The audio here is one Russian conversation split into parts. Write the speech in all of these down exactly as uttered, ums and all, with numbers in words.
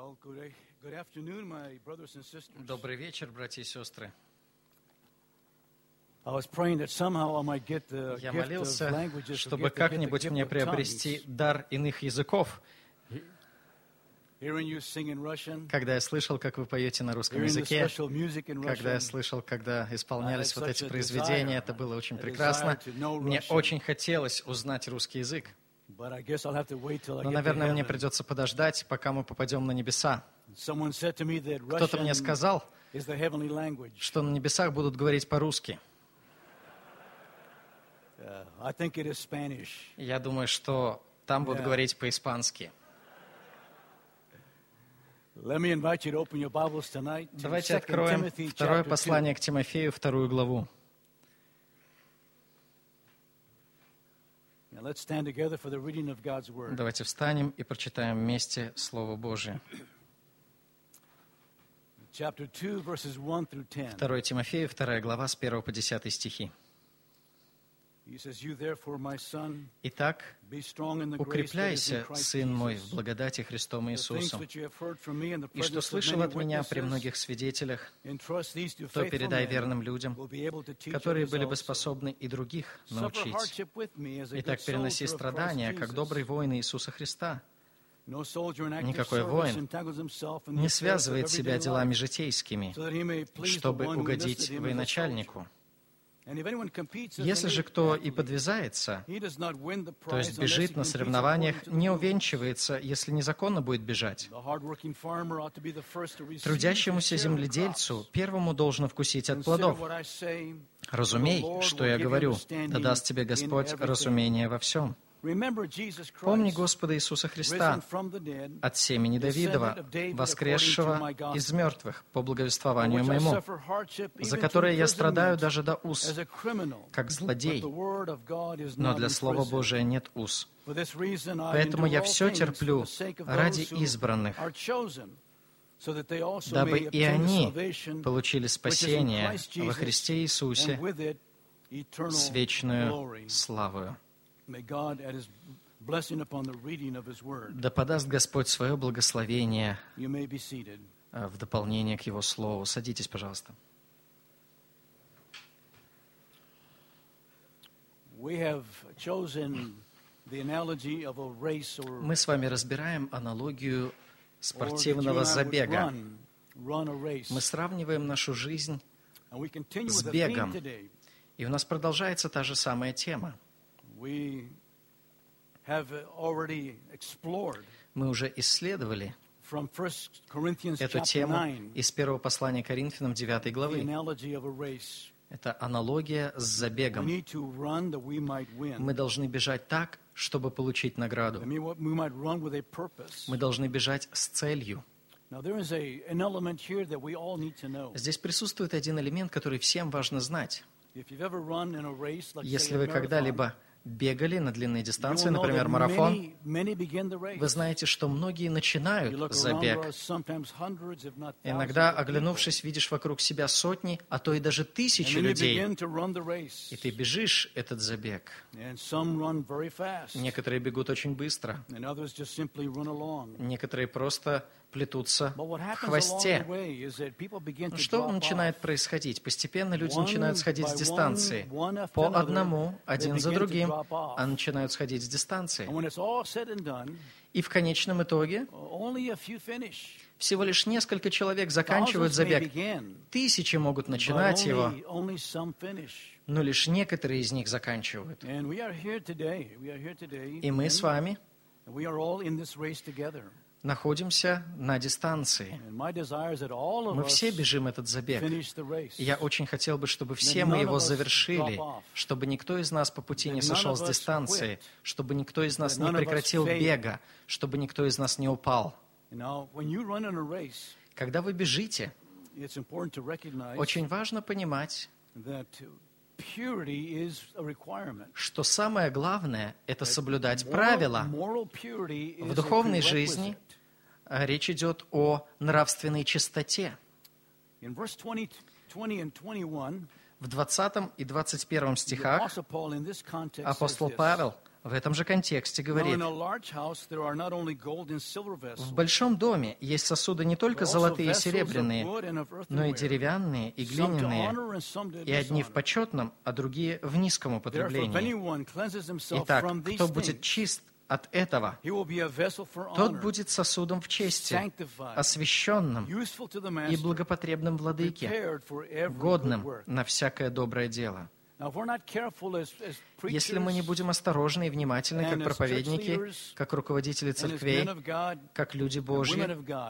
Well, good, good afternoon, my brothers and sisters. Добрый вечер, братья и сестры. I was praying that somehow I might get the Я gift of молился, languages, or чтобы get the- get the как-нибудь gift мне of приобрести tongues. дар иных языков. Hearing you sing in Russian, Когда я слышал, как вы поете на русском hearing the языке, special music in когда я Russian, слышал, когда исполнялись I had вот эти such a произведения, desire, это было очень a прекрасно. desire to know Мне Russian. очень хотелось узнать русский язык. but I guess I'll have to wait till I Но, get наверное, to мне heaven. придется подождать, пока мы попадем на небеса. Someone said to me that Кто-то мне Russian сказал, is the heavenly language. что на небесах будут говорить по-русски. Uh, I think it is Spanish. Я думаю, что там будут Yeah. говорить по-испански. Let me invite you to open your Bibles tonight to Давайте Second откроем Timothy второе chapter послание two. к Тимофею, вторую главу. Now let's stand together for the reading of God's Word. Давайте встанем и прочитаем вместе Слово Божие. Chapter two, verses one through ten. второе Тимофею, вторая глава, с первого по десятый стихи. He says, "You therefore, my son, Итак, be strong in the grace that is in укрепляйся, Christ сын мой, Jesus. в благодати Христом The things Иисусу. which you have heard from me in the И что presence of слышал many от меня при witnesses, многих свидетелях, entrust these to то faithful передай men верным людям, who will be able to teach которые others были бы also. способны и других Suffer научить. hardship with me as a good Итак, переноси soldier of Christ страдания, как Jesus. добрый воин Иисуса Христа. No soldier in active Никакой service воин entangles himself in the Не affairs of связывает себя everyday делами life, житейскими, so that he may please the чтобы one who угодить enlisted him as a военачальнику. soldier. And if anyone competes as Если an же кто и athlete, подвязается, he does not win the то есть prize unless he бежит на competes соревнованиях, according to the не rules. увенчивается, если незаконно будет бежать. The hardworking farmer ought to be the first to receive Трудящемуся his share of земледельцу crops. первому должно вкусить от Consider плодов. what I say. Разумей, что я говорю, да даст тебе Господь разумение во всем. Remember Jesus Помни Christ, Господа Иисуса Христа, risen from the dead, от семени Давидова, воскресшего из мертвых, по благовествованию for which I моему, suffer hardship, за even to которое я страдаю imprisonment, даже до ус, as a criminal. как злодей, But the word of God is но not для in Слова prison. Божия нет уз. For this reason I Поэтому endure я all все things терплю for the sake of ради those who избранных, are chosen, so that they also дабы may и obtain the они salvation получили which is in спасение Christ во Jesus, Христе and Иисусе with it eternal с вечную glory. славою. May God add His blessing upon the reading of His word. Да подаст Господь свое благословение You may be seated. э, в дополнение к Его Слову. Садитесь, пожалуйста. We have chosen the analogy of a race or, Мы с вами разбираем аналогию or that you спортивного and I would забега. run, run a race. Мы сравниваем нашу жизнь, And we continue с with the theme бегом. today. и у нас продолжается та же самая тема. We have already explored Мы уже исследовали from First Corinthians эту chapter тему nine из первого послания Коринфянам девятой the главы. analogy of a race. Это аналогия с We забегом. need to run that we might win. Мы должны бежать так, чтобы получить награду. I mean, what- we might run with a purpose. Мы должны бежать с целью. Now, there is a, an element here that we all need to know. Здесь присутствует один элемент, который всем важно знать. If you've ever run in a race, like say Если a вы marathon, когда-либо бегали на длинные you дистанции, will know например, that марафон, many, many begin the race. вы знаете, что многие You начинают look around, there забег. are sometimes hundreds, if not thousands Иногда, of people. оглянувшись, видишь вокруг себя сотни, а то и даже And тысячи then you людей. begin to run the race. И ты бежишь этот забег. And some run very fast, Некоторые бегут очень быстро, and others just simply run along. некоторые просто плетутся But what в happens along хвосте. the way is that people begin Но to что drop начинает off. происходить? Постепенно люди One начинают сходить с by дистанции. one, one after По another, одному, they один за begin to другим, drop off. а начинают сходить с дистанции. And when it's all said and done, И в конечном итоге only a few finish. всего лишь несколько человек заканчивают Thousands may забег. begin, Тысячи могут but начинать его, only, only some finish. но лишь некоторые из них заканчивают. And we are here today. We are here today. И мы с вами and we are all in this race together. находимся на дистанции. And my desire is that all of Мы us все бежим этот забег. finish the race. И я очень хотел бы, чтобы все мы его завершили, чтобы никто из нас по пути не сошел с дистанции, чтобы никто из нас не прекратил бега, чтобы никто из нас не упал. Now, when you run in a race, Когда вы бежите, it's important to recognize очень важно понимать, that purity is a requirement. что самое главное – это соблюдать правила. Moral purity is В a духовной prerequisite. жизни а, речь идет о нравственной чистоте. In verse twenty, twenty and twenty-one, В двадцатом и двадцать первом the стихах Apostle Paul in this context says апостол this, Павел в этом же контексте говорит: в большом доме есть сосуды не только золотые и серебряные, но и деревянные, и глиняные, и одни в почетном, а другие в низком употреблении. Итак, кто будет чист от этого, тот будет сосудом в чести, освященным и благопотребным владыке, годным на всякое доброе дело. Если мы не будем осторожны и внимательны, как проповедники, как руководители церквей, как люди Божьи,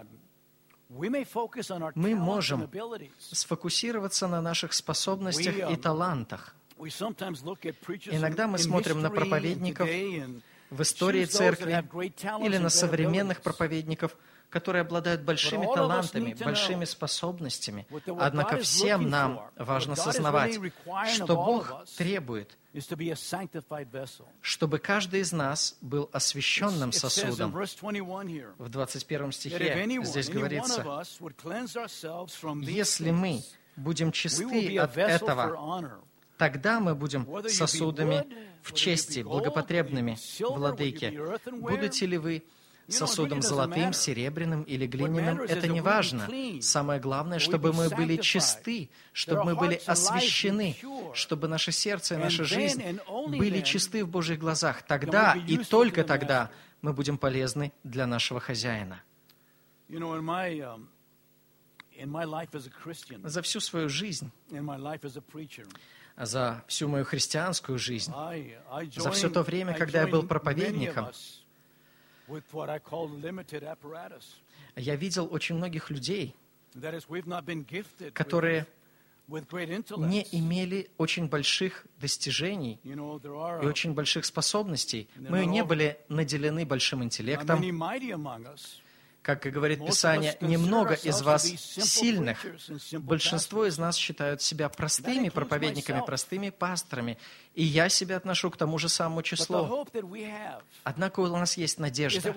мы можем сфокусироваться на наших способностях и талантах. Иногда мы смотрим на проповедников в истории церкви или на современных проповедников, которые обладают большими талантами, большими способностями. Однако всем нам важно сознавать, что Бог требует, чтобы каждый из нас был освященным сосудом. В двадцать первом стихе здесь говорится: если мы будем чисты от этого, тогда мы будем сосудами в чести, благопотребными владыке. Будете ли вы сосудом золотым, серебряным или глиняным, это не важно. Самое главное, чтобы мы были чисты, чтобы мы были освящены, чтобы наше сердце и наша жизнь были чисты в Божьих глазах. Тогда и только тогда мы будем полезны для нашего хозяина. За всю свою жизнь, за всю мою христианскую жизнь, за все то время, когда я был проповедником, я видел очень многих людей, которые не имели очень больших достижений и очень больших способностей. Мы не были наделены большим интеллектом. Как и говорит Писание, немного из вас сильных. Большинство из нас считают себя простыми проповедниками, простыми пасторами. И я себя отношу к тому же самому числу. Однако у нас есть надежда.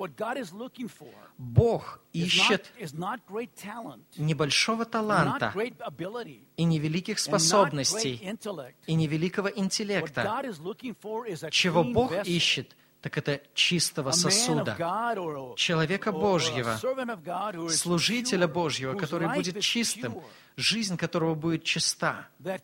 Бог ищет небольшого таланта и невеликих способностей, и невеликого интеллекта. Чего Бог ищет, так это чистого сосуда, человека Божьего, служителя Божьего, который будет чистым, жизнь которого будет чиста.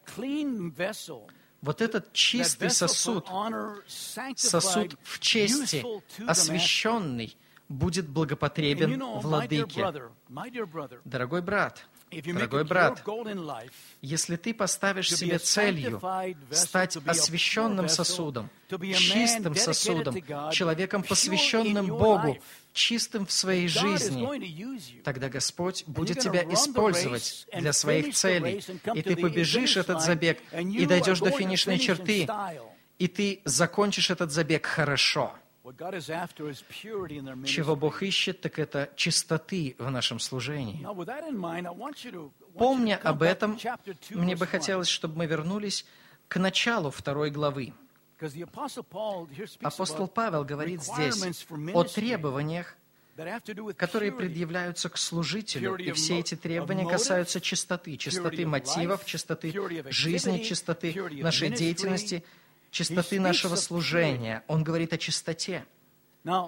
Вот этот чистый сосуд, сосуд в чести, освященный, будет благопотребен владыке. Дорогой брат, Дорогой брат, если ты поставишь себе целью стать освященным сосудом, чистым сосудом, человеком, посвященным Богу, чистым в своей жизни, тогда Господь будет тебя использовать для своих целей, и ты побежишь этот забег, и дойдешь до финишной черты, и ты закончишь этот забег хорошо. Чего Бог ищет, так это чистоты в нашем служении. Помня об этом, мне бы хотелось, чтобы мы вернулись к началу второй главы. Апостол Павел говорит здесь о требованиях, которые предъявляются к служителю, и все эти требования касаются чистоты, чистоты мотивов, чистоты жизни, чистоты нашей деятельности, чистоты нашего служения. Он говорит о чистоте. Мы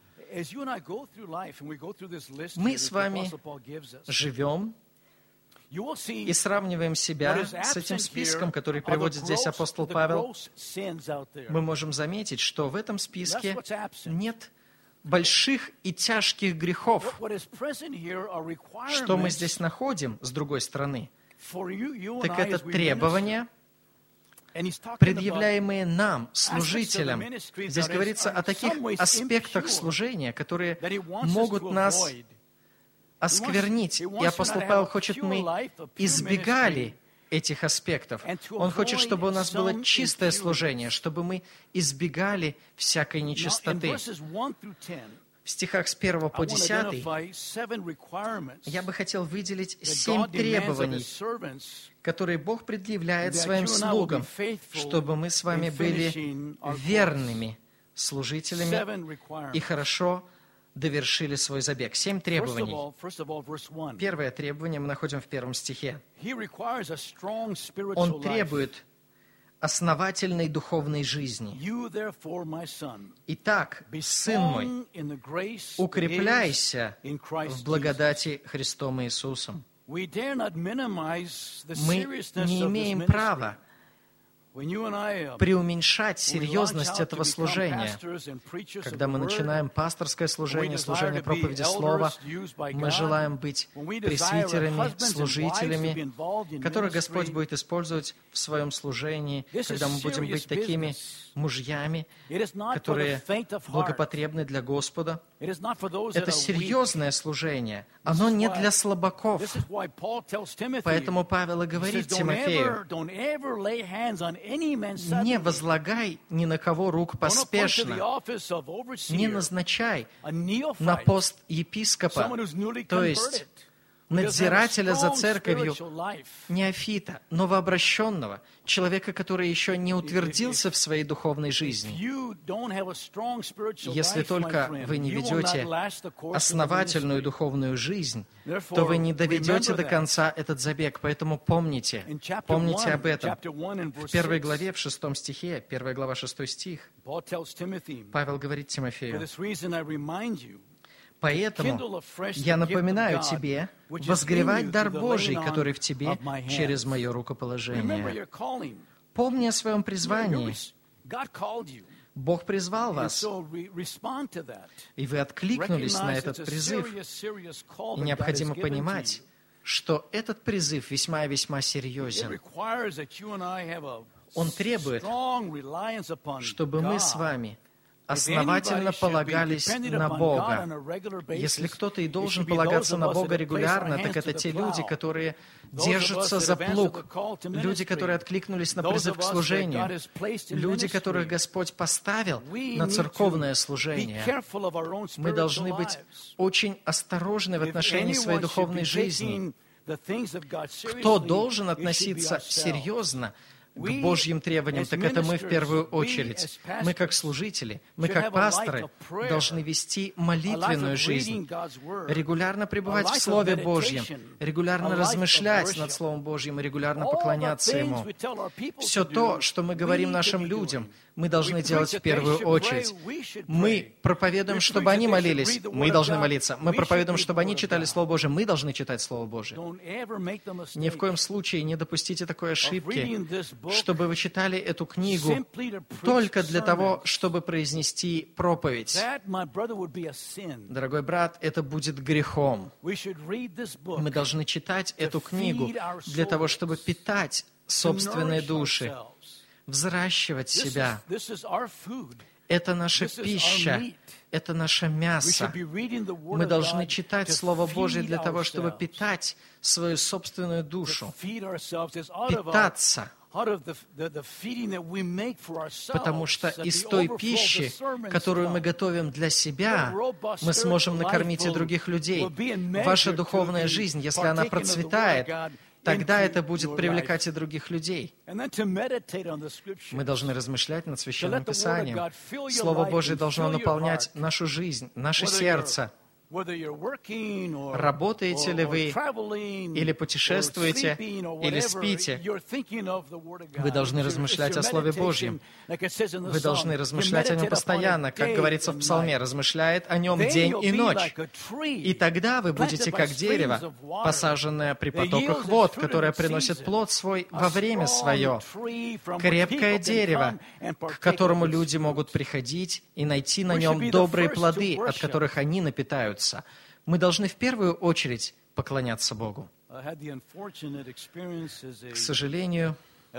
с вами живем и сравниваем себя с этим списком, который приводит здесь апостол Павел. Мы можем заметить, что в этом списке нет больших и тяжких грехов. Что мы здесь находим, с другой стороны, так это требования, предъявляемые нам, служителям. Здесь говорится о таких аспектах служения, которые могут нас осквернить. И апостол Павел хочет, чтобы мы избегали этих аспектов. Он хочет, чтобы у нас было чистое служение, чтобы мы избегали всякой нечистоты. В стихах с первого по десятый я бы хотел выделить семь требований, которые Бог предъявляет своим слугам, чтобы мы с вами были верными служителями и хорошо довершили свой забег. Семь требований. Первое требование мы находим в первом стихе. Он требует основательной духовной жизни. Итак, сын мой, укрепляйся в благодати Христом Иисусом. Мы не имеем права преуменьшать серьезность этого служения. Когда мы начинаем пасторское служение, служение проповеди Слова, мы желаем быть пресвитерами, служителями, которых Господь будет использовать в своем служении, когда мы будем быть такими мужьями, которые благопотребны для Господа. Это серьезное служение. Оно не для слабаков. Поэтому Павел и говорит Тимофею: не возлагай ни на кого рук поспешно, не назначай на пост епископа, то есть надзирателя за церковью, неофита, новообращенного, человека, который еще не утвердился в своей духовной жизни. Если только вы не ведете основательную духовную жизнь, то вы не доведете до конца этот забег. Поэтому помните, помните об этом. В первой главе, в шестом стихе, первая глава, шестой стих, Павел говорит Тимофею: «Поэтому я напоминаю тебе возгревать дар Божий, который в тебе через мое рукоположение». Помни о своем призвании. Бог призвал вас, и вы откликнулись на этот призыв. И необходимо понимать, что этот призыв весьма и весьма серьезен. Он требует, чтобы мы с вами основательно полагались на Бога. Если кто-то и должен полагаться на Бога регулярно, так это те люди, которые держатся за плуг, люди, которые откликнулись на призыв к служению, люди, которых Господь поставил на церковное служение. Мы должны быть очень осторожны в отношении своей духовной жизни. Кто должен относиться серьезно к Божьим требованиям, так это мы в первую очередь. Мы как служители, мы как пасторы должны вести молитвенную жизнь, регулярно пребывать в Слове Божьем, регулярно размышлять над Словом Божьим и регулярно поклоняться Ему. Все то, что мы говорим нашим людям, мы должны делать в первую очередь. Мы проповедуем, чтобы они молились, мы должны молиться. Мы проповедуем, чтобы они читали Слово Божие, мы должны читать Слово Божие. Ни в коем случае не допустите такой ошибки, чтобы вы читали эту книгу только для того, чтобы произнести проповедь. Дорогой брат, это будет грехом. Мы должны читать эту книгу для того, чтобы питать собственные души, взращивать себя. Это наша пища, это наше мясо. Мы должны читать Слово Божие для того, чтобы питать свою собственную душу, питаться. Потому что из той пищи, которую мы готовим для себя, мы сможем накормить и других людей. Ваша духовная жизнь, если она процветает, тогда это будет привлекать и других людей. Мы должны размышлять над Священным Писанием. Слово Божие должно наполнять нашу жизнь, наше сердце. Работаете ли вы, или путешествуете, или спите, вы должны размышлять о Слове Божьем. Вы должны размышлять о нем постоянно, как говорится в Псалме, размышляет о нем день и ночь. И тогда вы будете как дерево, посаженное при потоках вод, которое приносит плод свой во время свое. Крепкое дерево, к которому люди могут приходить и найти на нем добрые плоды, от которых они напитаются. Мы должны в первую очередь поклоняться Богу. К сожалению,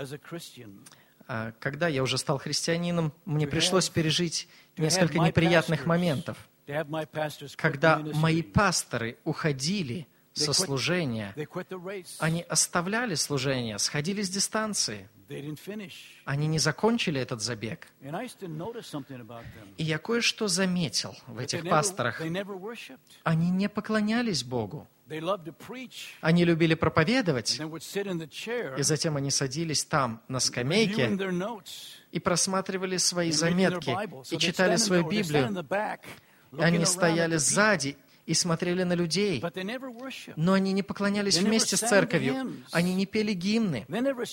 когда я уже стал христианином, мне пришлось пережить несколько неприятных моментов, когда мои пасторы уходили со служения, они оставляли служение, сходили с дистанции. Они не закончили этот забег. И я кое-что заметил в этих пасторах. Они не поклонялись Богу. Они любили проповедовать, и затем они садились там, на скамейке, и просматривали свои заметки, и читали свою Библию. Они стояли сзади и смотрели на людей, но они не поклонялись вместе с церковью, они не пели гимны,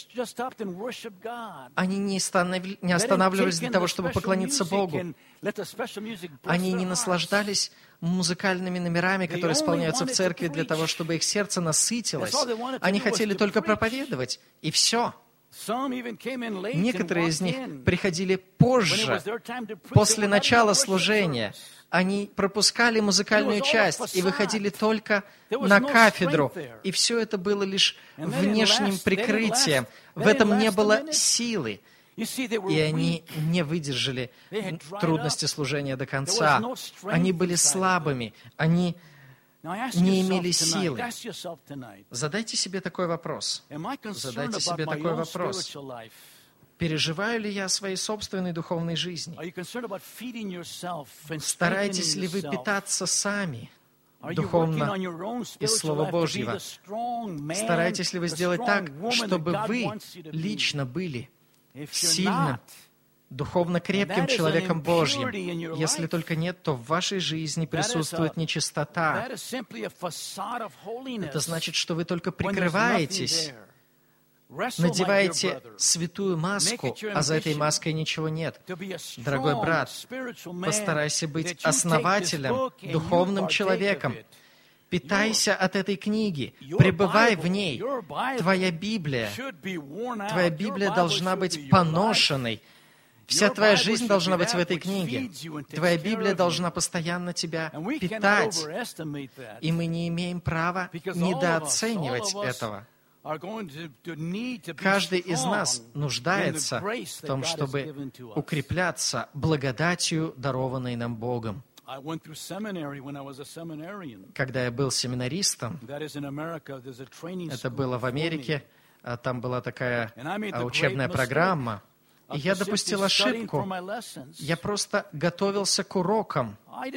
они не останов- не останавливались для того, чтобы поклониться Богу, они не наслаждались музыкальными номерами, которые исполняются в церкви для того, чтобы их сердце насытилось. Они хотели только проповедовать, и все. Некоторые из них приходили позже, после начала служения. Они пропускали музыкальную часть и выходили только на кафедру. И все это было лишь внешним прикрытием. В этом не было силы. И они не выдержали трудности служения до конца. Они были слабыми. Они не имели силы. Задайте себе такой вопрос. Задайте себе такой вопрос. Переживаю ли я о своей собственной духовной жизни? Стараетесь ли вы питаться сами духовно из Слова Божьего? Стараетесь ли вы сделать так, чтобы вы лично были сильным, духовно крепким человеком Божьим? Если только нет, то в вашей жизни присутствует нечистота. Это значит, что вы только прикрываетесь, надеваете святую маску, а за этой маской ничего нет. Дорогой брат, постарайся быть основателем, духовным человеком. Питайся от этой книги, пребывай в ней. Твоя Библия, твоя Библия должна быть поношенной. Вся твоя жизнь должна быть в этой книге. Твоя Библия должна постоянно тебя питать. И мы не имеем права недооценивать этого. Каждый из нас нуждается в том, чтобы укрепляться благодатью, дарованной нам Богом. Когда я был семинаристом, это было в Америке, там была такая учебная программа, и я допустил ошибку. Я просто готовился к урокам.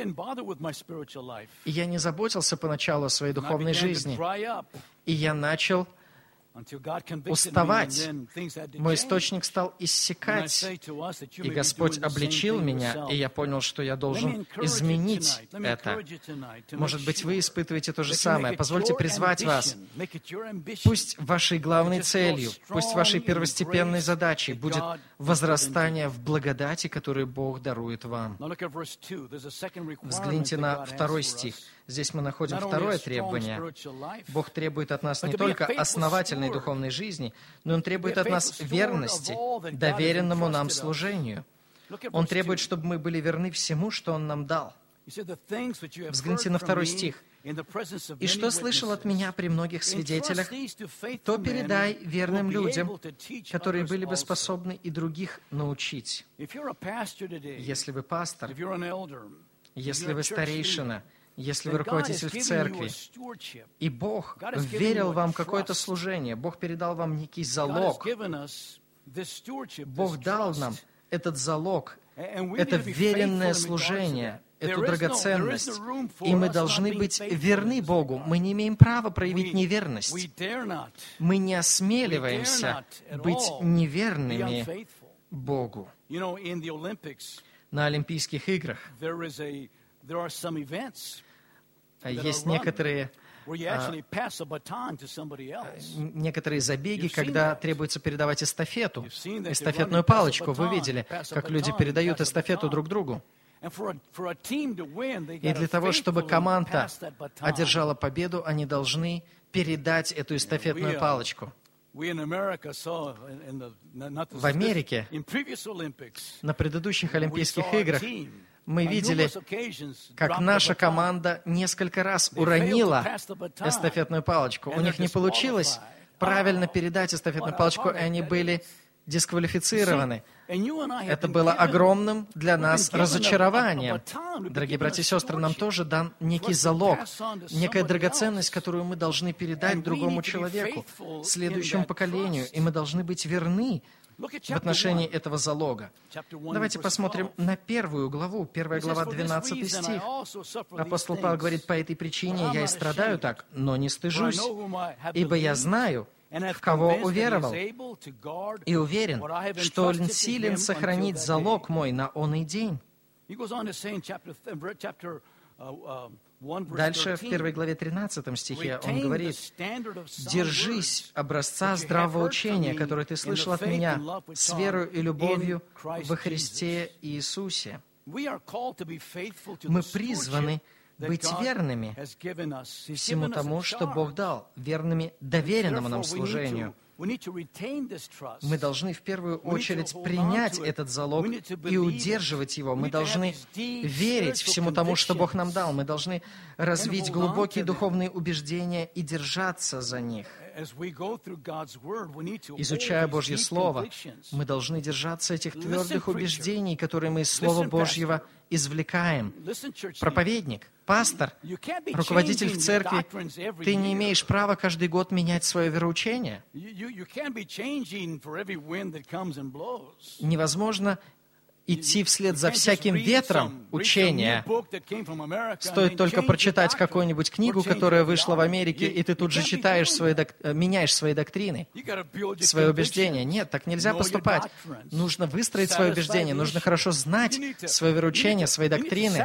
И я не заботился поначалу о своей духовной жизни. И я начал уставать. Мой источник стал иссякать. И Господь обличил меня, и я понял, что я должен изменить это. Может быть, вы испытываете то же самое. Позвольте призвать вас. Пусть вашей главной целью, пусть вашей первостепенной задачей будет возрастание в благодати, которую Бог дарует вам. Взгляните на второй стих. Здесь мы находим второе требование. Бог требует от нас не только основательной духовной жизни, но Он требует от нас верности, доверенному нам служению. Он требует, чтобы мы были верны всему, что Он нам дал. Взгляните на второй стих. «И что слышал от меня при многих свидетелях, то передай верным людям, которые были бы способны и других научить». Если вы пастор, если вы старейшина, если вы руководитель в церкви, и Бог верил вам какое-то служение, Бог передал вам некий залог, Бог дал нам этот залог, это веренное служение, эту драгоценность, и мы должны быть верны Богу. Мы не имеем права проявить неверность. Мы не осмеливаемся быть неверными Богу. На Олимпийских играх есть некоторые, а, некоторые забеги, когда требуется передавать эстафету, эстафетную палочку. Вы видели, как люди передают эстафету друг другу. И для того, чтобы команда одержала победу, они должны передать эту эстафетную палочку. В Америке на предыдущих Олимпийских играх мы видели, как наша команда несколько раз уронила эстафетную палочку. У них не получилось правильно передать эстафетную палочку, и они были дисквалифицированы. Это было огромным для нас разочарованием. Дорогие братья и сестры, нам тоже дан некий залог, некая драгоценность, которую мы должны передать другому человеку, следующему поколению, и мы должны быть верны в отношении этого залога. Давайте посмотрим на первую главу, первая глава, двенадцатый стих. Апостол Павел говорит: «По этой причине я и страдаю так, но не стыжусь, ибо я знаю, в кого уверовал, и уверен, что он силен сохранить залог мой на оный день». Дальше, в первой главе тринадцатом стихе, он говорит: «Держись образца здравого учения, которое ты слышал от меня, с верою и любовью во Христе Иисусе». Мы призваны быть верными всему тому, что Бог дал, верными доверенному нам служению. Мы должны в первую очередь принять этот залог и удерживать его. Мы должны верить всему тому, что Бог нам дал. Мы должны развить глубокие духовные убеждения и держаться за них. Изучая Божье Слово, мы должны держаться этих твердых убеждений, которые мы из Слова Божьего извлекаем. Проповедник, пастор, руководитель в церкви, ты не имеешь права каждый год менять свое вероучение. Невозможно идти вслед за всяким ветром учения. Стоит только прочитать какую-нибудь книгу, которая вышла в Америке, и ты тут же читаешь свои док... меняешь свои доктрины, свои убеждения. Нет, так нельзя поступать. Нужно выстроить свое убеждение, нужно хорошо знать свое вероучение, свои доктрины.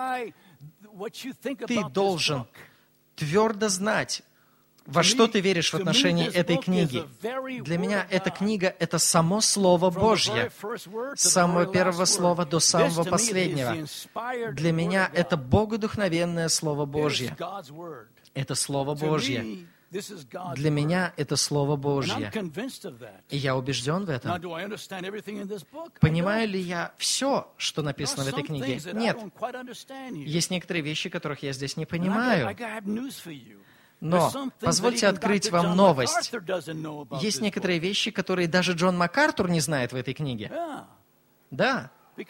Ты должен твердо знать, во что ты веришь в отношении этой книги. Для меня эта книга — это само Слово Божье. С самого первого слова до самого последнего. Для меня это богодухновенное Слово Божье. Это Слово Божье. Для меня это Слово Божье. И я убежден в этом. Понимаю ли я все, что написано в этой книге? Нет. Есть некоторые вещи, которых я здесь не понимаю. Но позвольте открыть вам новость. Есть некоторые вещи, которые даже Джон МакАртур не знает в этой книге. Да.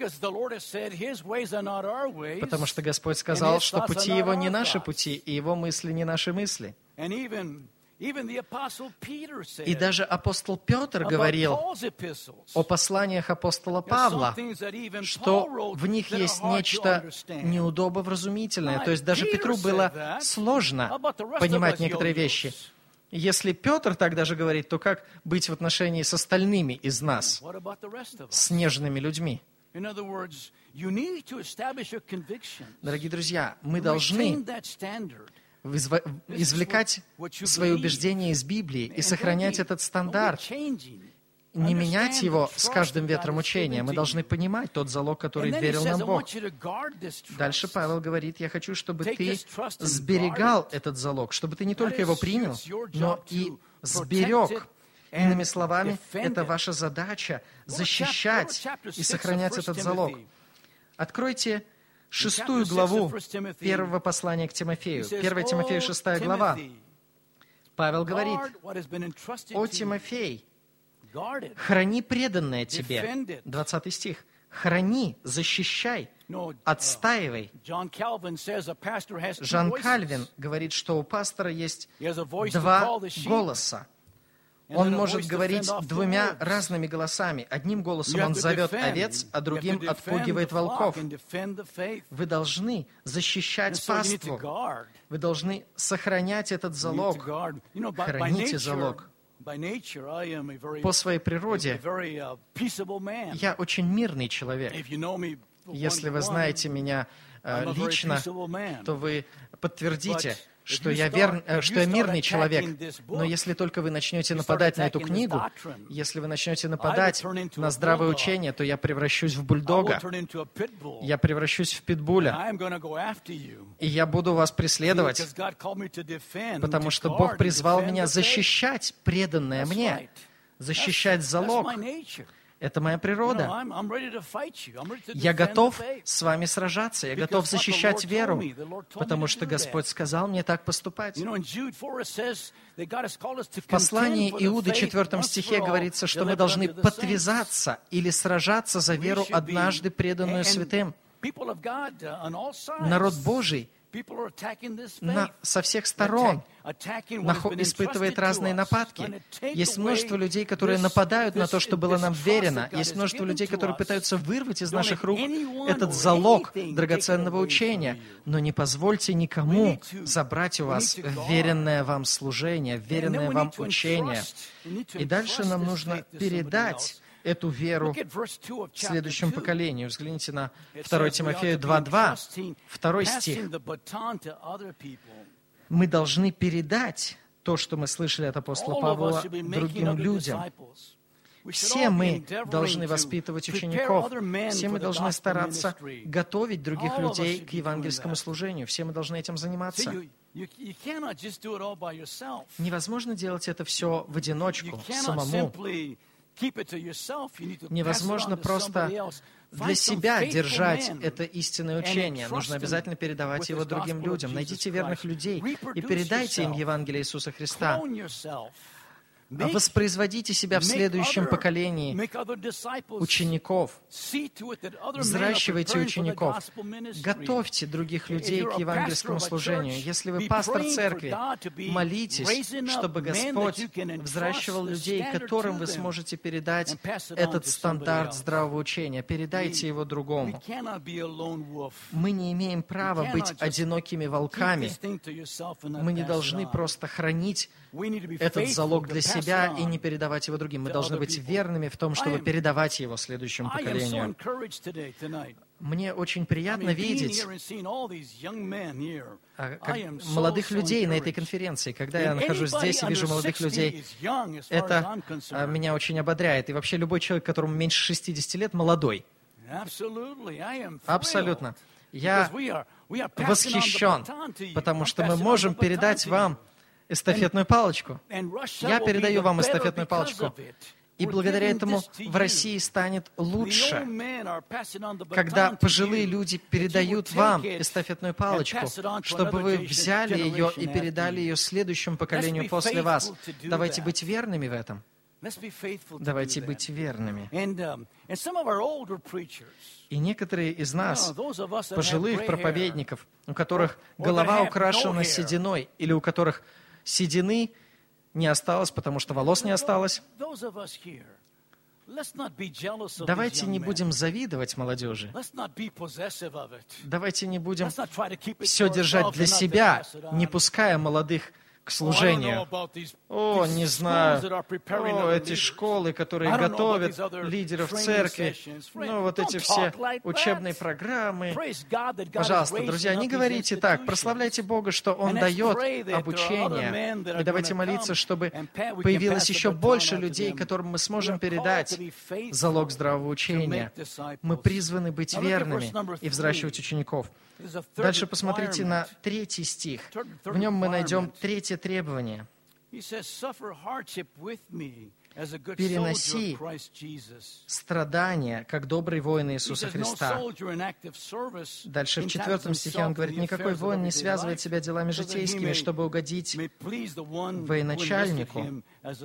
Потому что Господь сказал, что пути Его не наши пути, и Его мысли не наши мысли. И даже апостол Петр говорил о посланиях апостола Павла, что в них есть нечто неудобовразумительное. То есть даже Петру было сложно понимать некоторые вещи. Если Петр так даже говорит, то как быть в отношении с остальными из нас, с нежными людьми? Дорогие друзья, мы должны извлекать свои убеждения из Библии и сохранять этот стандарт, не менять его с каждым ветром учения. Мы должны понимать тот залог, который верил нам Бог. Дальше Павел говорит: я хочу, чтобы ты сберегал этот залог, чтобы ты не только его принял, но и сберег. Иными словами, это ваша задача — защищать и сохранять этот залог. Откройте шестую главу первого послания к Тимофею. первое Тимофею, шестая глава. Павел говорит: «О, Тимофей, храни преданное тебе». двадцатый стих. «Храни, защищай, отстаивай». Жан Кальвин говорит, что у пастора есть два голоса. Он может говорить двумя разными голосами. Одним голосом он зовет овец, а другим отпугивает волков. Вы должны защищать паству. Вы должны сохранять этот залог. Храните залог. По своей природе я очень мирный человек. Если вы знаете меня э, лично, то вы подтвердите, что я, вер... что я мирный человек. Но если только вы начнете нападать на эту книгу, если вы начнете нападать на здравое учение, то я превращусь в бульдога, я превращусь в питбуля, и я буду вас преследовать, потому что Бог призвал меня защищать преданное мне, защищать залог. Это моя природа. Я готов с вами сражаться, я готов защищать веру, потому что Господь сказал мне так поступать. В послании Иуды, четвёртом стихе, говорится, что мы должны подвязаться или сражаться за веру, однажды преданную святым. Народ Божий на, со всех сторон нахо, испытывает разные нападки. Есть множество людей, которые нападают на то, что было нам верено. Есть множество людей, которые пытаются вырвать из наших рук этот залог драгоценного учения. Но не позвольте никому забрать у вас веренное вам служение, веренное вам учение. И дальше нам нужно передать эту веру следующему поколению. Взгляните на второе Тимофею два два, второй стих. Мы должны передать то, что мы слышали от апостола Павла, другим людям. Все мы должны воспитывать учеников. Все мы должны стараться готовить других людей к евангельскому служению. Все мы должны этим заниматься. Невозможно делать это все в одиночку, самому. Невозможно просто для себя держать это истинное учение. Нужно обязательно передавать его другим людям. Найдите верных людей и передайте им Евангелие Иисуса Христа. Воспроизводите себя в следующем поколении учеников. Взращивайте учеников. Готовьте других людей к евангельскому служению. Если вы пастор церкви, молитесь, чтобы Господь взращивал людей, которым вы сможете передать этот стандарт здравого учения. Передайте его другому. Мы не имеем права быть одинокими волками. Мы не должны просто хранить этот залог для себя и не передавать его другим. Мы должны быть верными в том, чтобы передавать его следующему поколению. Мне очень приятно видеть молодых людей на этой конференции. Когда я нахожусь здесь и вижу молодых людей, это меня очень ободряет. И вообще любой человек, которому меньше шестидесяти лет, молодой. Абсолютно. Я восхищен, потому что мы можем передать вам эстафетную палочку. Я передаю вам эстафетную палочку. И благодаря этому в России станет лучше, когда пожилые люди передают вам эстафетную палочку, чтобы вы взяли ее и передали ее следующему поколению после вас. Давайте быть верными в этом. Давайте быть верными. И некоторые из нас, пожилых проповедников, у которых голова украшена сединой, или у которых седины не осталось, потому что волос не осталось. Давайте не будем завидовать молодежи. Давайте не будем все держать для себя, не пуская молодых к служению. О, не знаю. О, эти школы, которые готовят лидеров церкви. Ну, вот эти все учебные программы. Пожалуйста, друзья, не говорите так. Прославляйте Бога, что Он дает обучение. И давайте молиться, чтобы появилось еще больше людей, которым мы сможем передать залог здравого учения. Мы призваны быть верными и взращивать учеников. Дальше посмотрите на третий стих. В нем мы найдем третье требование. «Переноси страдания, как добрый воин Иисуса Христа». Дальше в четвертом стихе он говорит, «Никакой воин не связывает себя делами житейскими, чтобы угодить военачальнику».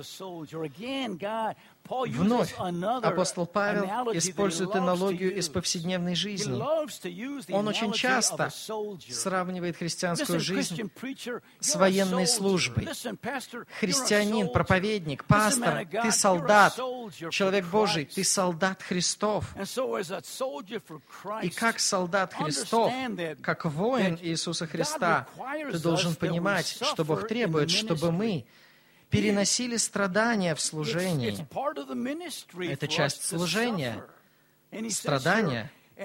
Вновь апостол Павел использует аналогию из повседневной жизни. Он очень часто сравнивает христианскую жизнь с военной службой. Христианин, проповедник, пастор, ты солдат, человек Божий, ты солдат Христов. И как солдат Христов, как воин Иисуса Христа, ты должен понимать, что Бог требует, чтобы мы переносили страдания в служении. Это часть служения. Страдания.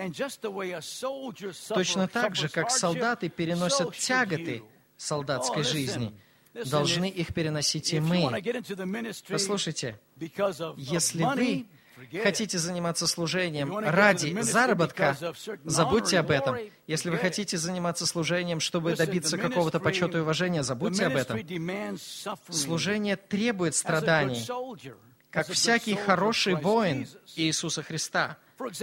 Точно так же, как солдаты переносят тяготы солдатской жизни, должны их переносить и мы. Послушайте, если вы хотите заниматься служением ради заработка, забудьте об этом. Если вы хотите заниматься служением, чтобы добиться какого-то почета и уважения, забудьте об этом. Служение требует страданий, как всякий хороший воин Иисуса Христа.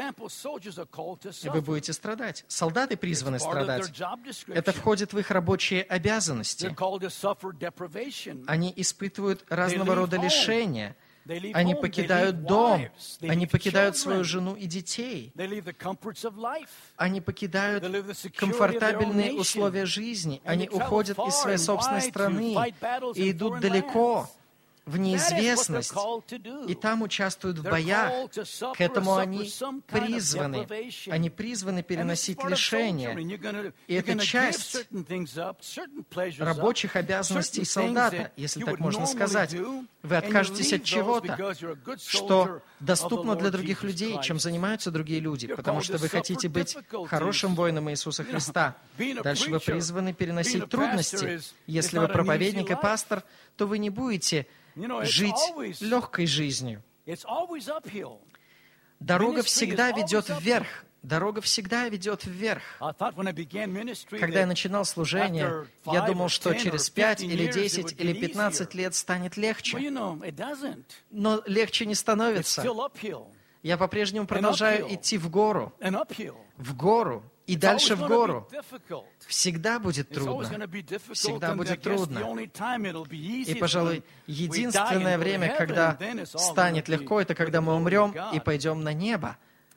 И вы будете страдать. Солдаты призваны страдать. Это входит в их рабочие обязанности. Они испытывают разного рода лишения. Они покидают дом, они покидают свою жену и детей, они покидают комфортабельные условия жизни, они уходят из своей собственной страны и идут далеко, в неизвестность, и там участвуют в боях. К этому они призваны. Они призваны переносить лишения. И это часть рабочих обязанностей солдата, если так можно сказать. Вы откажетесь от чего-то, что доступно для других людей, чем занимаются другие люди, потому что вы хотите быть хорошим воином Иисуса Христа. Дальше вы призваны переносить трудности. Если вы проповедник и пастор, то вы не будете жить легкой жизнью. Дорога всегда ведет вверх. Дорога всегда ведет вверх. Когда я начинал служение, я думал, что через пять или десять или пятнадцать лет станет легче. Но легче не становится. Я по-прежнему продолжаю идти в гору, в гору и дальше в гору. Всегда будет трудно. Всегда будет трудно. И, пожалуй, единственное время, когда станет легко, это когда мы умрем и пойдем на небо.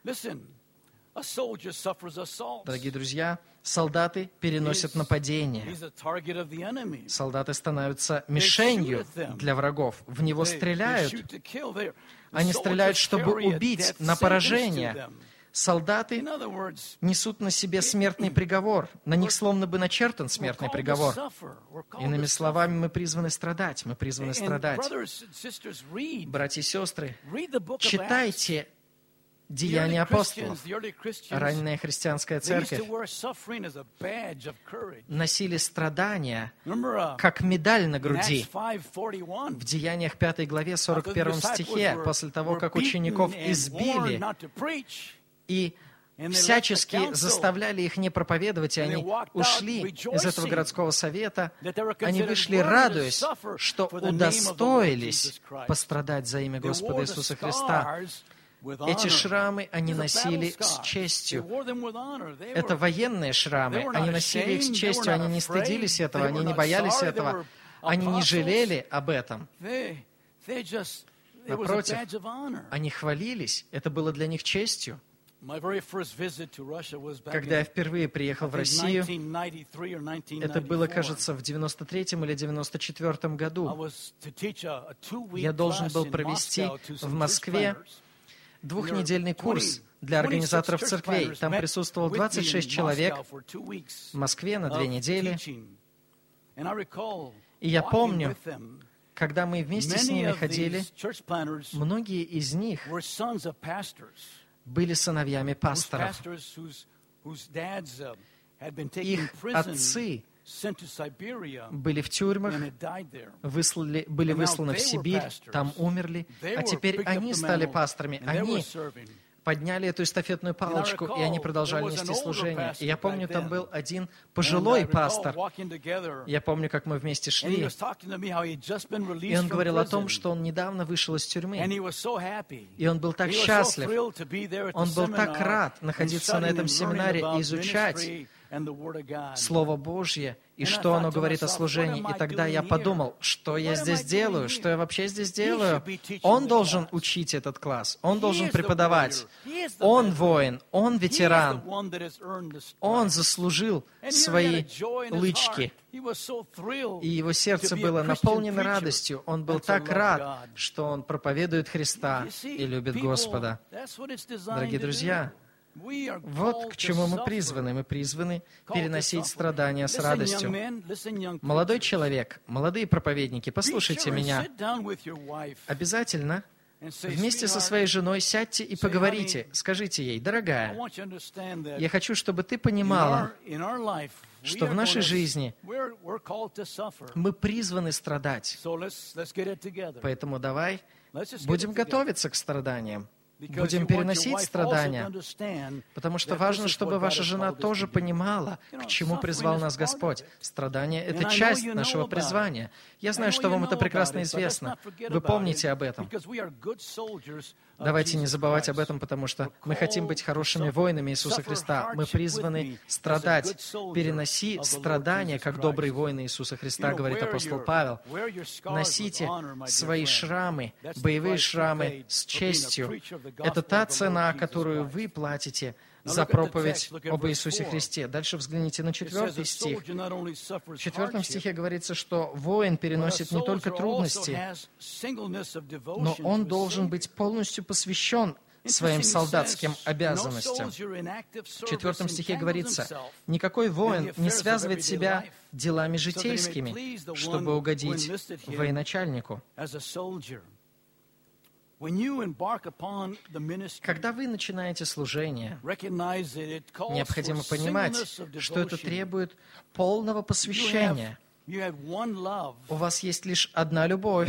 Дорогие друзья, солдаты переносят нападения. Солдаты становятся мишенью для врагов. В него стреляют. Они стреляют, чтобы убить на поражение. Солдаты несут на себе смертный приговор. На них словно бы начертан смертный приговор. Иными словами, мы призваны страдать. Мы призваны страдать. Братья и сестры, читайте Деяния апостолов. Ранняя христианская церковь носили страдания как медаль на груди. В Деяниях пятой главе сорок первом стихе, после того, как учеников избили и всячески заставляли их не проповедовать, и они ушли из этого городского совета, они вышли, радуясь, что удостоились пострадать за имя Господа Иисуса Христа. Эти шрамы они носили с честью. Это военные шрамы. Они носили их с честью, они не стыдились этого, они не боялись этого, они не жалели об этом. Напротив, они хвалились. Это было для них честью. Когда я впервые приехал в Россию, это было, кажется, в девяносто третьем или девяносто четвёртом году. Я должен был провести в Москве двухнедельный курс для организаторов церквей. Там присутствовало двадцать шесть человек в Москве на две недели. И я помню, когда мы вместе с ними ходили, многие из них были сыновьями пасторов. Их отцы были в тюрьмах, выслали, были высланы в Сибирь, там умерли, а теперь они стали пасторами, они подняли эту эстафетную палочку, и они продолжали нести служение. И я помню, там был один пожилой пастор. Я помню, как мы вместе шли, и он говорил о том, что он недавно вышел из тюрьмы. И он был так счастлив, он был так рад находиться на этом семинаре и изучать Слово Божье, и что оно говорит о служении. И тогда я подумал, что я здесь делаю, что я вообще здесь делаю. Он должен учить этот класс, он должен преподавать. Он воин, он ветеран. Он заслужил свои лычки. И его сердце было наполнено радостью. Он был так рад, что он проповедует Христа и любит Господа. Дорогие друзья, вот к чему мы призваны. Мы призваны переносить страдания с радостью. Молодой человек, молодые проповедники, послушайте меня. Обязательно вместе со своей женой сядьте и поговорите. Скажите ей: дорогая, я хочу, чтобы ты понимала, что в нашей жизни мы призваны страдать. Поэтому давай будем готовиться к страданиям. Будем переносить страдания, потому что важно, чтобы ваша жена тоже понимала, к чему призвал нас Господь. Страдания — это часть нашего призвания. Я знаю, что вам это прекрасно известно. Вы помните об этом. Давайте не забывать об этом, потому что мы хотим быть хорошими воинами Иисуса Христа. Мы призваны страдать. Переноси страдания, как добрый воин Иисуса Христа, говорит апостол Павел. Носите свои шрамы, боевые шрамы с честью. Это та цена, которую вы платите за проповедь об Иисусе Христе. Дальше взгляните на четвертый стих. В четвертом стихе говорится, что воин переносит не только трудности, но он должен быть полностью посвящен своим солдатским обязанностям. В четвертом стихе говорится, «Никакой воин не связывает себя делами житейскими, чтобы угодить военачальнику». Когда вы начинаете служение, необходимо понимать, что это требует полного посвящения. У вас есть лишь одна любовь.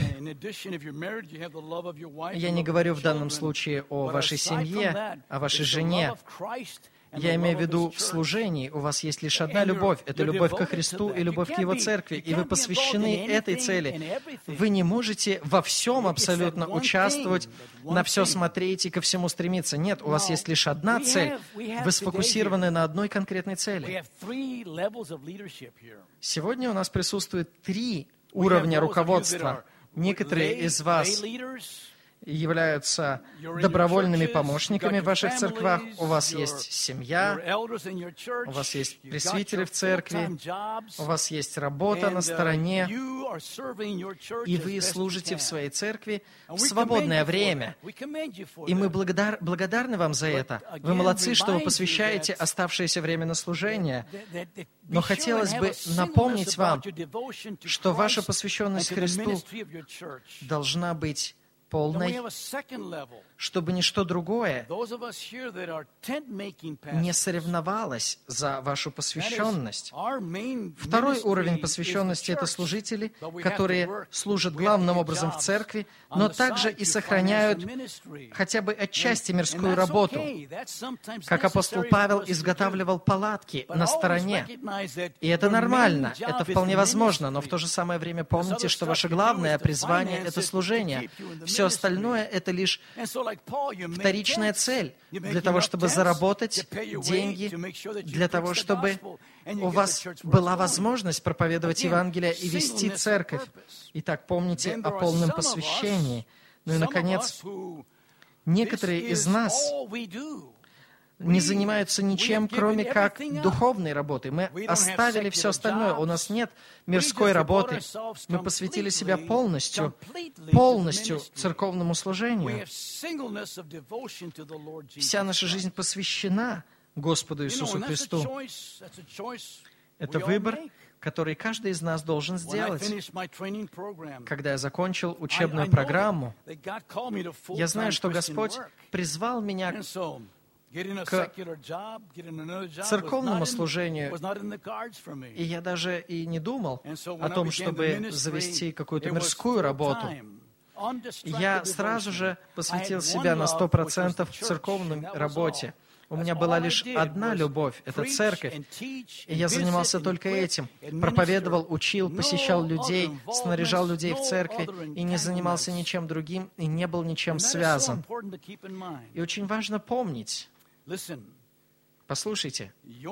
Я не говорю в данном случае о вашей семье, о вашей жене. Я имею в виду в служении. У вас есть лишь одна любовь. Это любовь ко Христу и любовь к Его Церкви. И вы посвящены этой цели. Вы не можете во всем абсолютно участвовать, на все смотреть и ко всему стремиться. Нет, у вас есть лишь одна цель. Вы сфокусированы на одной конкретной цели. Сегодня у нас присутствует три уровня руководства. Некоторые из вас являются добровольными помощниками в ваших церквах. У вас есть семья, у вас есть пресвитеры в церкви, у вас есть работа на стороне, и вы служите в своей церкви в свободное время. И мы благодар, благодарны вам за это. Вы молодцы, что вы посвящаете оставшееся время на служение. Но хотелось бы напомнить вам, что ваша посвященность Христу должна быть полной, чтобы ничто другое не соревновалось за вашу посвященность. Второй уровень посвященности — это служители, которые служат главным образом в церкви, но также и сохраняют хотя бы отчасти мирскую работу. Как апостол Павел изготавливал палатки на стороне. И это нормально, это вполне возможно, но в то же самое время помните, что ваше главное призвание — это служение. Все остальное — это лишь вторичная цель для того, чтобы заработать деньги, для того, чтобы у вас была возможность проповедовать Евангелие и вести церковь. Итак, помните о полном посвящении. Ну и, наконец, некоторые из нас не занимаются ничем, кроме как духовной работой. Мы оставили все остальное. У нас нет мирской работы. Мы посвятили себя полностью, полностью церковному служению. Вся наша жизнь посвящена Господу Иисусу Христу. Это выбор, который каждый из нас должен сделать. Когда я закончил учебную программу, я знаю, что Господь призвал меня к церковному служению, и я даже и не думал о том, чтобы завести какую-то мирскую работу. Я сразу же посвятил себя на сто процентов церковной работе. У меня была лишь одна любовь — это церковь. И я занимался только этим. Проповедовал, учил, посещал людей, снаряжал людей в церкви, и не занимался ничем другим, и не был ничем связан. И очень важно помнить, послушайте,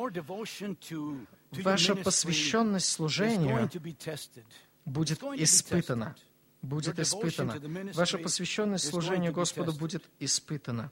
ваша посвященность служению будет испытана. Будет испытана. Ваша посвященность служению Господу будет испытана.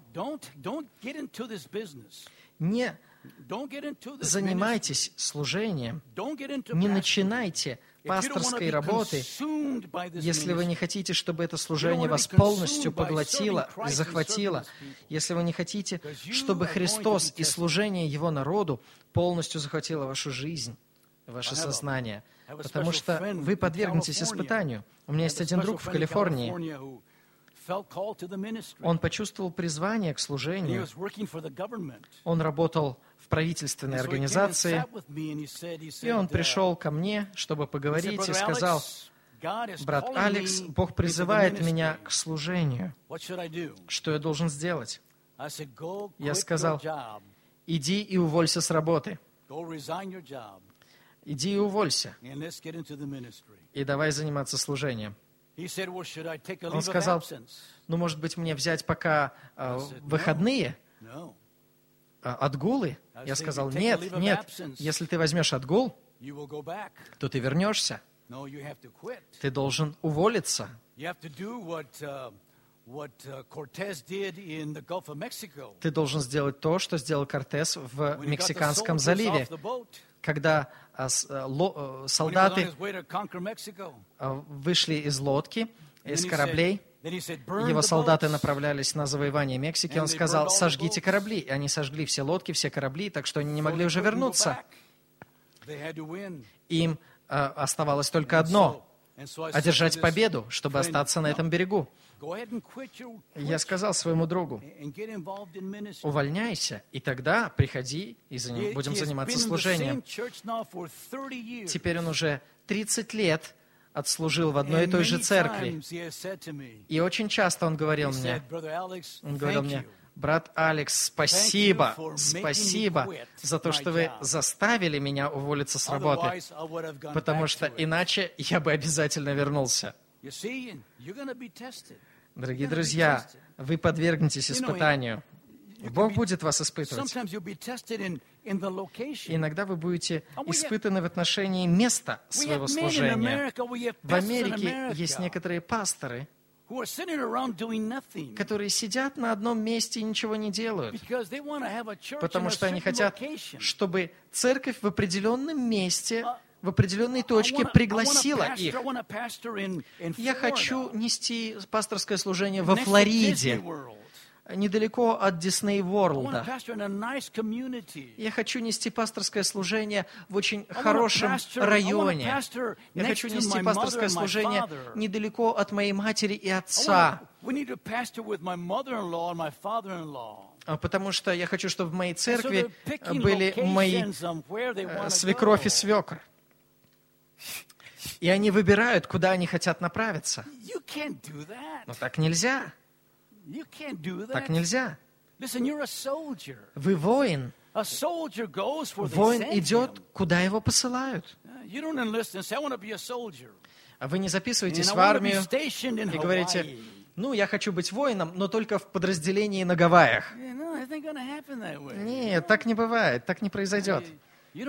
Не занимайтесь служением, не начинайте пасторской работы, если вы не хотите, чтобы это служение вас полностью поглотило и захватило, если вы не хотите, чтобы Христос и служение Его народу полностью захватило вашу жизнь, ваше сознание, потому что вы подвергнетесь испытанию. У меня есть один друг в Калифорнии. Он почувствовал призвание к служению. Он работал в правительственной организации, и он пришел ко мне, чтобы поговорить, и сказал: «Брат Алекс, Бог призывает меня к служению. Что я должен сделать?» Я сказал: «Иди и уволься с работы. Иди и уволься, и давай заниматься служением». Он сказал: «Ну, может быть, мне взять пока э, выходные, э, отгулы?» Я сказал: «Нет, нет, если ты возьмешь отгул, то ты вернешься. Ты должен уволиться. Ты должен сделать то, что сделал Кортес в Мексиканском заливе, когда солдаты вышли из лодки, из кораблей. Его солдаты направлялись на завоевание Мексики. Он сказал: сожгите корабли. И они сожгли все лодки, все корабли, так что они не могли уже вернуться. Им э, оставалось только одно — одержать победу, чтобы остаться на этом берегу. Я сказал своему другу: увольняйся, и тогда приходи, и заним... будем заниматься служением. Теперь он уже тридцать лет отслужил в одной и той же церкви. И очень часто он говорил мне, он говорил мне: брат Алекс, спасибо, спасибо за то, что вы заставили меня уволиться с работы, потому что иначе я бы обязательно вернулся. Дорогие друзья, вы подвергнетесь испытанию. Бог будет вас испытывать. Иногда вы будете испытаны в отношении места своего служения. В Америке есть некоторые пасторы, которые сидят на одном месте и ничего не делают, потому что они хотят, чтобы церковь в определенном месте, в определенной точке пригласила их. Я хочу нести пасторское служение во Флориде, недалеко от Дисней Ворлда. Я хочу нести пасторское служение в очень хорошем районе. Я хочу нести пасторское служение недалеко от моей матери и отца. Потому что я хочу, чтобы в моей церкви были мои свекровь и свекр. И они выбирают, куда они хотят направиться. Но так нельзя. Так нельзя. Вы воин. Воин идет, куда его посылают. А вы не записываетесь в армию и говорите: ну, я хочу быть воином, но только в подразделении на Гавайях. Нет, так не бывает, так не произойдет. Вы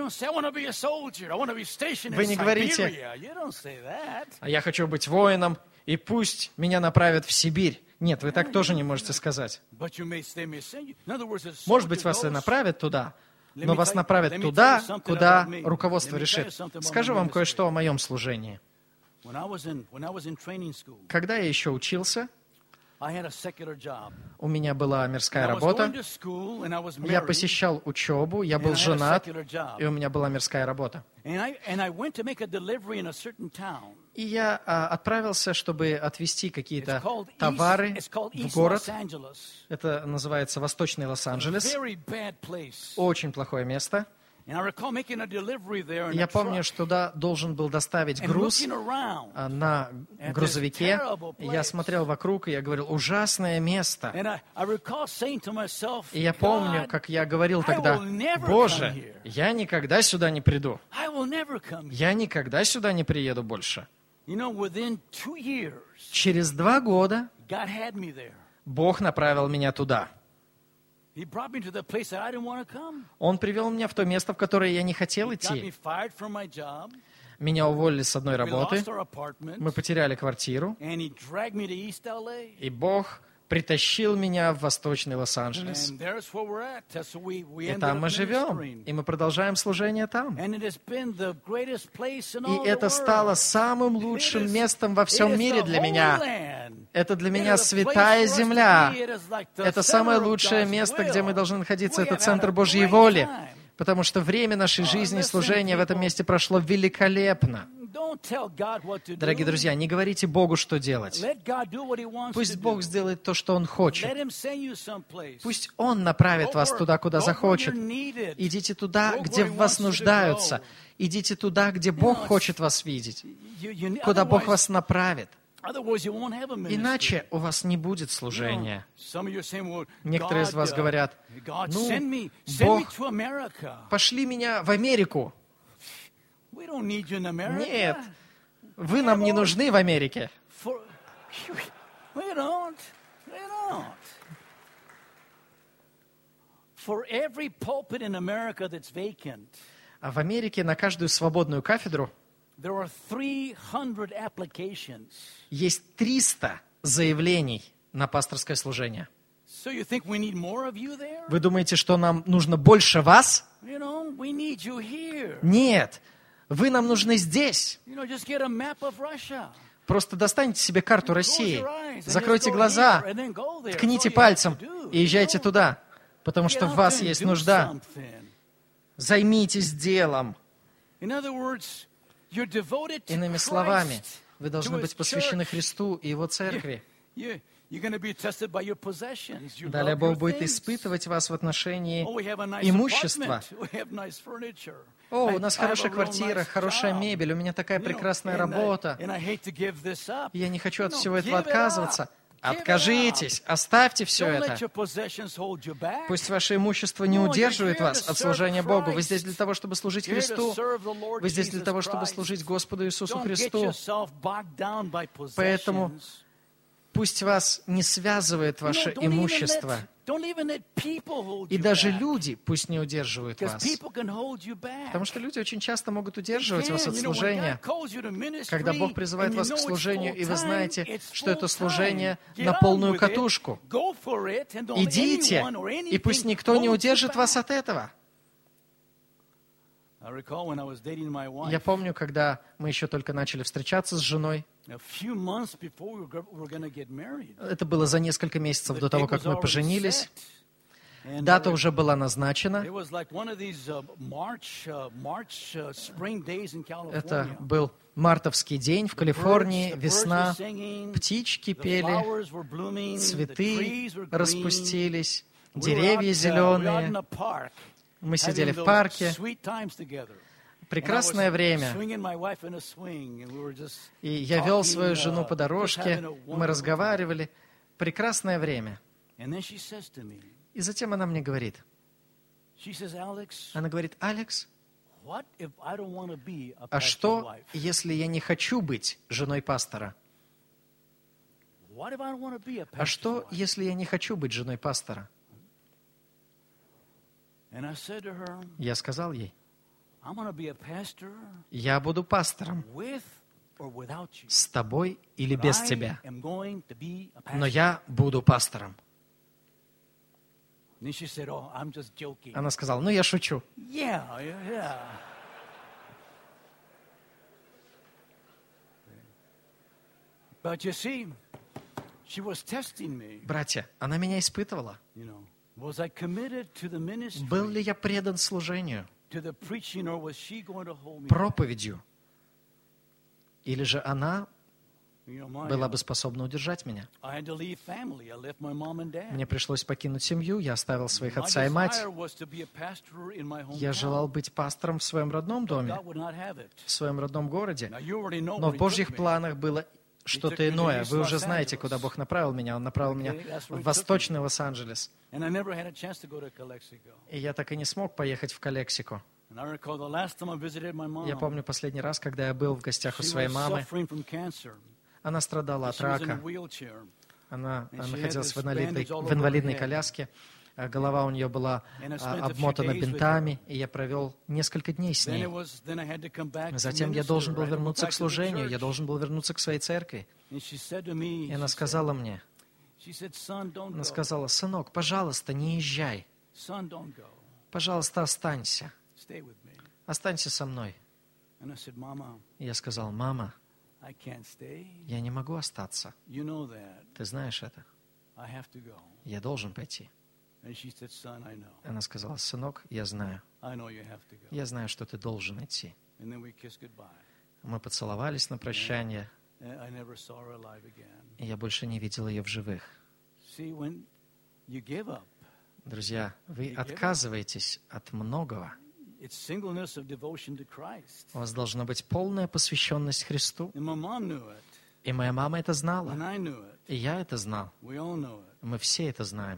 не говорите: а я хочу быть воином, и пусть меня направят в Сибирь. Нет, вы так тоже не можете сказать. Может быть, вас и направят туда, но вас направят туда, куда руководство решит. Скажу вам кое-что о моем служении. Когда я еще учился, у меня была мирская работа, я посещал учебу, я был женат, и у меня была мирская работа. И я а, отправился, чтобы отвезти какие-то товары в город. Это называется Восточный Лос-Анджелес. Очень плохое место. Я помню, что туда должен был доставить груз на грузовике. Я смотрел вокруг, и я говорил: ужасное место. И я помню, как я говорил тогда: Боже, я никогда сюда не приду. Я никогда сюда не приеду больше. Через два года Бог направил меня туда. Он привел меня в то место, в которое я не хотел идти. Меня уволили с одной работы, мы потеряли квартиру, и Бог притащил меня в Восточный Лос-Анджелес. И там мы живем, и мы продолжаем служение там. И это стало самым лучшим местом во всем мире для меня. Это для меня святая земля. Это самое лучшее место, где мы должны находиться. Это центр Божьей воли. Потому что время нашей жизни и служения в этом месте прошло великолепно. Дорогие друзья, не говорите Богу, что делать. Пусть Бог сделает то, что Он хочет. Пусть Он направит вас туда, куда захочет. Идите туда, где в вас нуждаются. Идите туда, где Бог хочет вас видеть. Куда Бог вас направит. Иначе у вас не будет служения. Некоторые из вас говорят: ну, Бог, пошли меня в Америку. Нет, вы нам не нужны в Америке. А в Америке на каждую свободную кафедру есть триста заявлений. на пасторское служение. Вы думаете, что нам нужно больше вас? Нет, вы нам нужны здесь. Просто достаньте себе карту России, закройте глаза, ткните пальцем и езжайте туда, потому что в вас есть нужда. Займитесь делом. Иными словами, вы должны быть посвящены Христу и Его Церкви. Далее Бог будет испытывать вас в отношении имущества. О, у нас хорошая квартира, хорошая мебель, у меня такая прекрасная работа. Я не хочу от всего этого отказываться. Откажитесь, оставьте все это. Пусть ваше имущество не удерживает вас от служения Богу. Вы здесь для того, чтобы служить Христу. Вы здесь для того, чтобы служить Господу Иисусу Христу. Поэтому пусть вас не связывает ваше имущество. И даже люди пусть не удерживают вас. Потому что люди очень часто могут удерживать вас от служения. Когда Бог призывает вас к служению, и вы знаете, что это служение на полную катушку, идите, и пусть никто не удержит вас от этого. Я помню, когда мы еще только начали встречаться с женой. Это было за несколько месяцев до того, как мы поженились. Дата уже была назначена. Это был мартовский день в Калифорнии, весна. Птички пели, цветы распустились, деревья зеленые. Мы сидели в парке. Прекрасное время. И я вел свою жену по дорожке, мы разговаривали. Прекрасное время. И затем она мне говорит, она говорит, Алекс, а что, если я не хочу быть женой пастора? А что, если я не хочу быть женой пастора? Я сказал ей, я буду пастором с тобой или без тебя, но я буду пастором. Она сказала, ну я шучу. Братья, она меня испытывала. Был ли я предан служению, проповедью, или же она была бы способна удержать меня? Мне пришлось покинуть семью, я оставил своих отца и мать. Я желал быть пастором в своем родном доме, в своем родном городе. Но в Божьих планах было что-то иное. Вы уже знаете, куда Бог направил меня. Он направил меня в восточный Лос-Анджелес. И я так и не смог поехать в Калексику. Я помню последний раз, когда я был в гостях у своей мамы. Она страдала от рака. Она находилась в инвалидной, в инвалидной коляске. Голова у нее была обмотана бинтами, и я провел несколько дней с ней. Затем я должен был вернуться к служению, я должен был вернуться к своей церкви. И она сказала мне, она сказала, сынок, пожалуйста, не езжай. Пожалуйста, останься. Останься со мной. И я сказал, мама, я не могу остаться. Ты знаешь это. Я должен пойти. Она сказала, сынок, я знаю. Я знаю, что ты должен идти. Мы поцеловались на прощание, и я больше не видел ее в живых. Друзья, вы отказываетесь от многого. У вас должна быть полная посвященность Христу. И моя мама это знала. И я это знал. Мы все это знаем.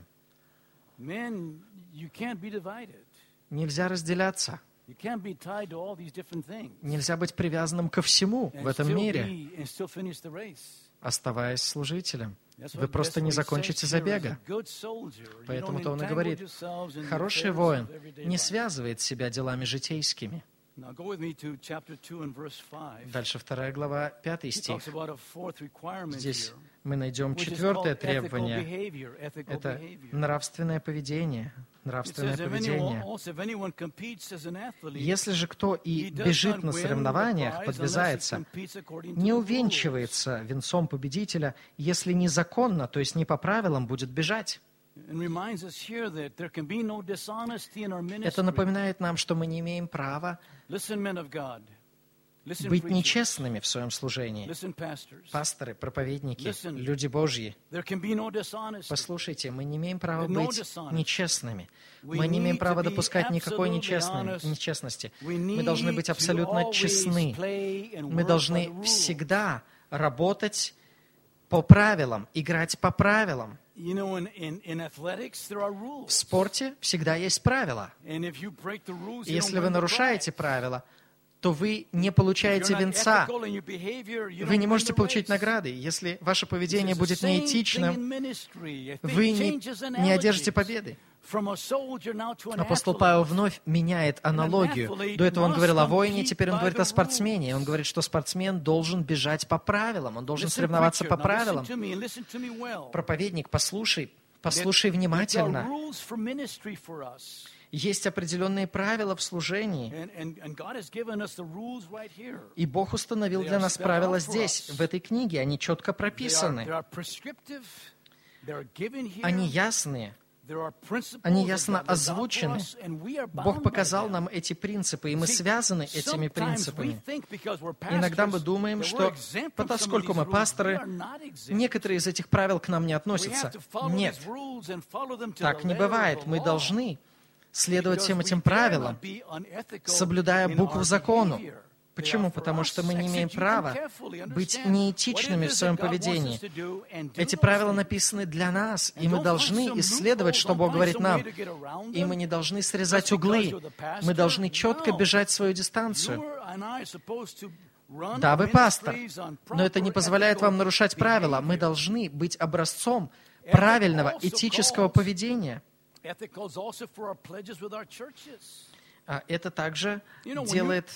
Нельзя разделяться. Нельзя быть привязанным ко всему в этом мире, оставаясь служителем. Вы просто не закончите забега. Поэтому-то он и говорит, хороший воин не связывает себя делами житейскими. Дальше вторая глава, пятый стих. Здесь мы найдем четвертое требование. Это нравственное поведение. Нравственное поведение. Если же кто и бежит на соревнованиях, подвязается, не увенчивается венцом победителя, если незаконно, то есть не по правилам, будет бежать. Это напоминает нам, что мы не имеем права быть нечестными в своем служении. Пасторы, проповедники, люди Божьи. Послушайте, мы не имеем права быть нечестными. Мы не имеем права допускать никакой нечестности. Мы должны быть абсолютно честны. Мы должны всегда работать по правилам, играть по правилам. В спорте всегда есть правила. Если вы нарушаете правила, то вы не получаете венца. Вы не можете получить награды. Если ваше поведение будет неэтичным, вы не, не одержите победы. Апостол Павел вновь меняет аналогию. До этого он говорил о воине, теперь он говорит о спортсмене. Он говорит, что спортсмен должен бежать по правилам, он должен соревноваться по правилам. Проповедник, послушай, послушай внимательно. Есть определенные правила в служении. И Бог установил для нас правила здесь, в этой книге. Они четко прописаны. Они ясные. Они ясно озвучены. Бог показал нам эти принципы, и мы связаны этими принципами. Иногда мы думаем, что, поскольку мы пасторы, некоторые из этих правил к нам не относятся. Нет, так не бывает. Мы должны следовать всем этим правилам, соблюдая букву закону. Почему? Потому что мы не имеем права быть неэтичными в своем поведении. Эти правила написаны для нас, и мы должны исследовать, что Бог говорит нам. И мы не должны срезать углы. Мы должны четко бежать свою дистанцию. Да, вы пастор, но это не позволяет вам нарушать правила. Мы должны быть образцом правильного этического поведения. Это также делает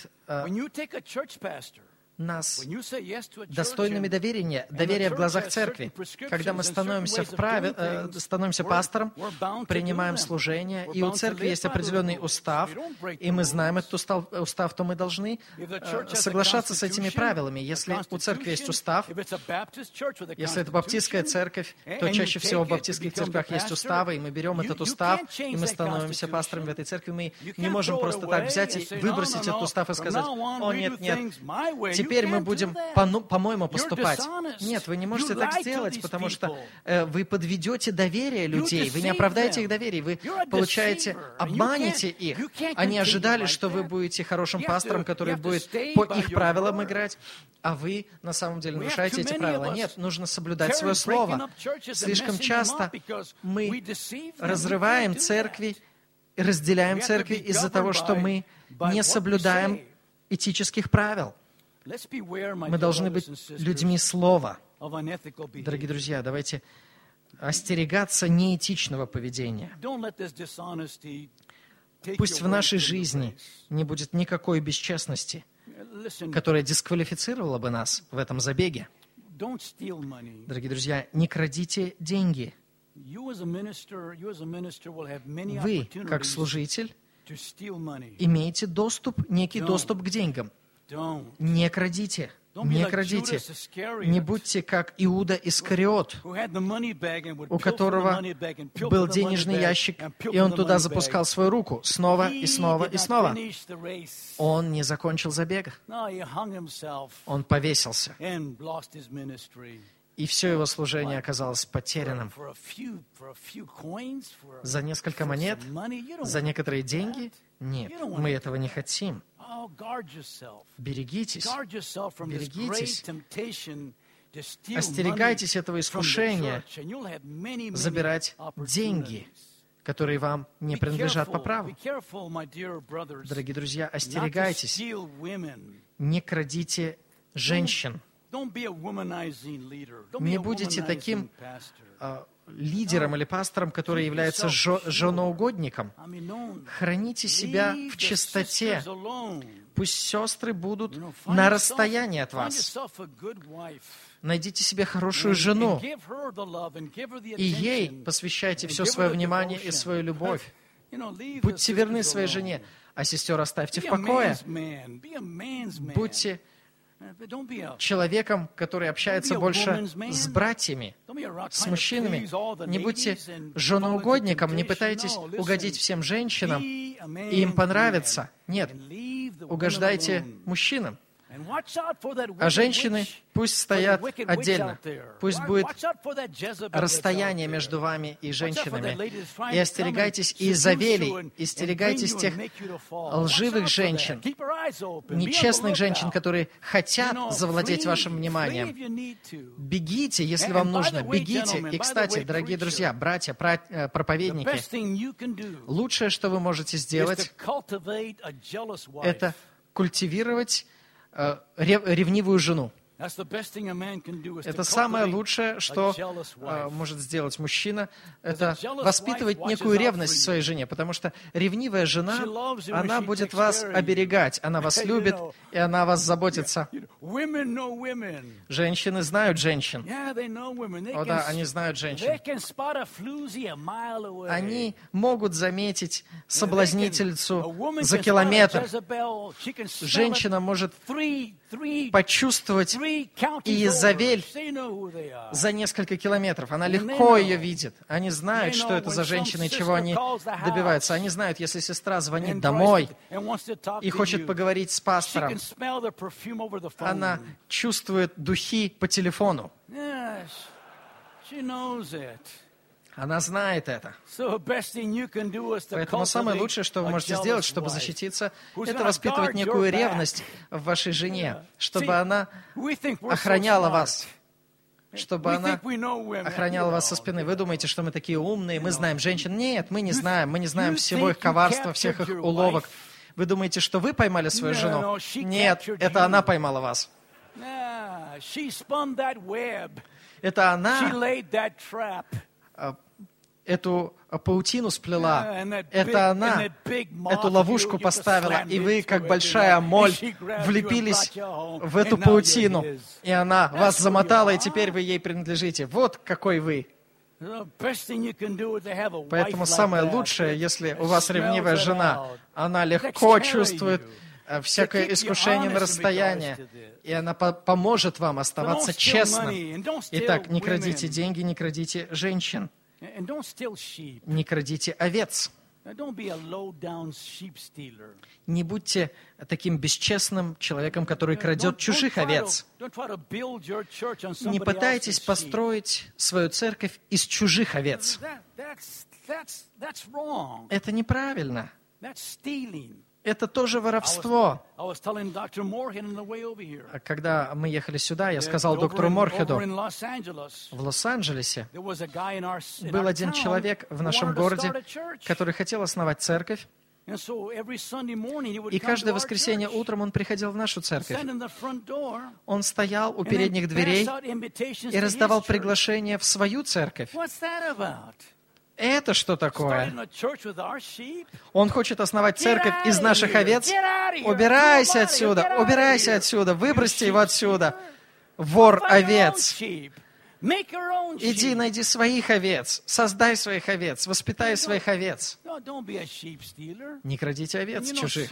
нас достойными доверия, доверия в глазах церкви. Когда мы становимся, вправе, э, становимся пастором, принимаем служение, и у церкви есть определенный устав, и мы знаем этот устав, устав то мы должны э, соглашаться с этими правилами. Если у церкви есть устав, если это баптистская церковь, то чаще всего в баптистских церквях есть уставы, и мы берем этот устав, и мы становимся пастором в этой церкви. Мы не можем просто так взять и выбросить этот устав и сказать: «О, нет, нет, теперь мы будем по- по-моему поступать». Нет, вы не можете так сделать, потому что э, вы подведете доверие людей, вы не оправдаете их доверие, вы получаете, обманете их. Они ожидали, что вы будете хорошим пастором, который будет по их правилам играть, а вы на самом деле нарушаете эти правила. Нет, нужно соблюдать свое слово. Слишком часто мы разрываем церкви, разделяем церкви из-за того, что мы не соблюдаем этических правил. Мы должны быть людьми слова. Дорогие друзья, давайте остерегаться неэтичного поведения. Пусть в нашей жизни не будет никакой бесчестности, которая дисквалифицировала бы нас в этом забеге. Дорогие друзья, не крадите деньги. Вы, как служитель, имеете доступ, некий доступ к деньгам. Не крадите, не крадите. Не будьте как Иуда Искариот, у которого был денежный ящик, и он туда запускал свою руку снова и снова и снова. Он не закончил забега. Он повесился. И все его служение оказалось потерянным. За несколько монет? За некоторые деньги? Нет, мы этого не хотим. Берегитесь, берегитесь, остерегайтесь этого искушения забирать деньги, которые вам не принадлежат по праву. Дорогие друзья, остерегайтесь, не крадите женщин. Не будете таким лидером или пастором, который является жо- женоугодником. Храните себя в чистоте. Пусть сестры будут на расстоянии от вас. Найдите себе хорошую жену, и ей посвящайте все свое внимание и свою любовь. Будьте верны своей жене, а сестер оставьте в покое. Будьте человеком, который общается больше с братьями, с мужчинами. Не будьте женоугодником, не пытайтесь угодить всем женщинам, и им понравится. Нет, угождайте мужчинам. А женщины пусть стоят отдельно. Пусть будет расстояние между вами и женщинами. И остерегайтесь Иезавелей, и остерегайтесь тех лживых женщин, нечестных женщин, которые хотят завладеть вашим вниманием. Бегите, если вам нужно, бегите. И, кстати, дорогие друзья, братья, проповедники, лучшее, что вы можете сделать, это культивировать ревнивую жену. Это самое лучшее, что uh, может сделать мужчина, это воспитывать некую ревность в своей жене, потому что ревнивая жена, она будет вас оберегать, она вас любит, и она о вас заботится. Женщины знают женщин. О да, они знают женщин. Они могут заметить соблазнительницу за километр. Женщина может почувствовать Иезавель за несколько километров. Она легко ее видит. Они знают, что это за женщина и чего они добиваются. Они знают, если сестра звонит домой и хочет поговорить с пастором, она чувствует духи по телефону. Она знает это. Поэтому самое лучшее, что вы можете сделать, чтобы защититься, это воспитывать некую ревность в вашей жене, чтобы она охраняла вас, чтобы она охраняла вас со спины. Вы думаете, что мы такие умные, мы знаем женщин? Нет, мы не знаем. Мы не знаем всего их коварства, всех их уловок. Вы думаете, что вы поймали свою жену? Нет, это она поймала вас. Это она эту паутину сплела. Это она эту ловушку поставила, и вы, как большая моль, влепились в эту паутину, и она вас замотала, и теперь вы ей принадлежите. Вот какой вы. Поэтому самое лучшее, если у вас ревнивая жена, она легко чувствует всякое искушение на расстоянии, и она по- поможет вам оставаться честным. Итак, не крадите деньги, не крадите женщин. Не крадите овец. Не будьте таким бесчестным человеком, который крадет чужих овец. Не пытайтесь построить свою церковь из чужих овец. Это неправильно. Это тоже воровство. Когда мы ехали сюда, я сказал доктору Морхеду, в Лос-Анджелесе был один человек в нашем городе, который хотел основать церковь, и каждое воскресенье утром он приходил в нашу церковь. Он стоял у передних дверей и раздавал приглашение в свою церковь. Это что такое? Он хочет основать церковь из наших овец? Убирайся отсюда, убирайся отсюда, выбросьте его отсюда, вор овец. Иди, найди своих овец, создай своих овец, воспитай своих овец. Не крадите овец чужих.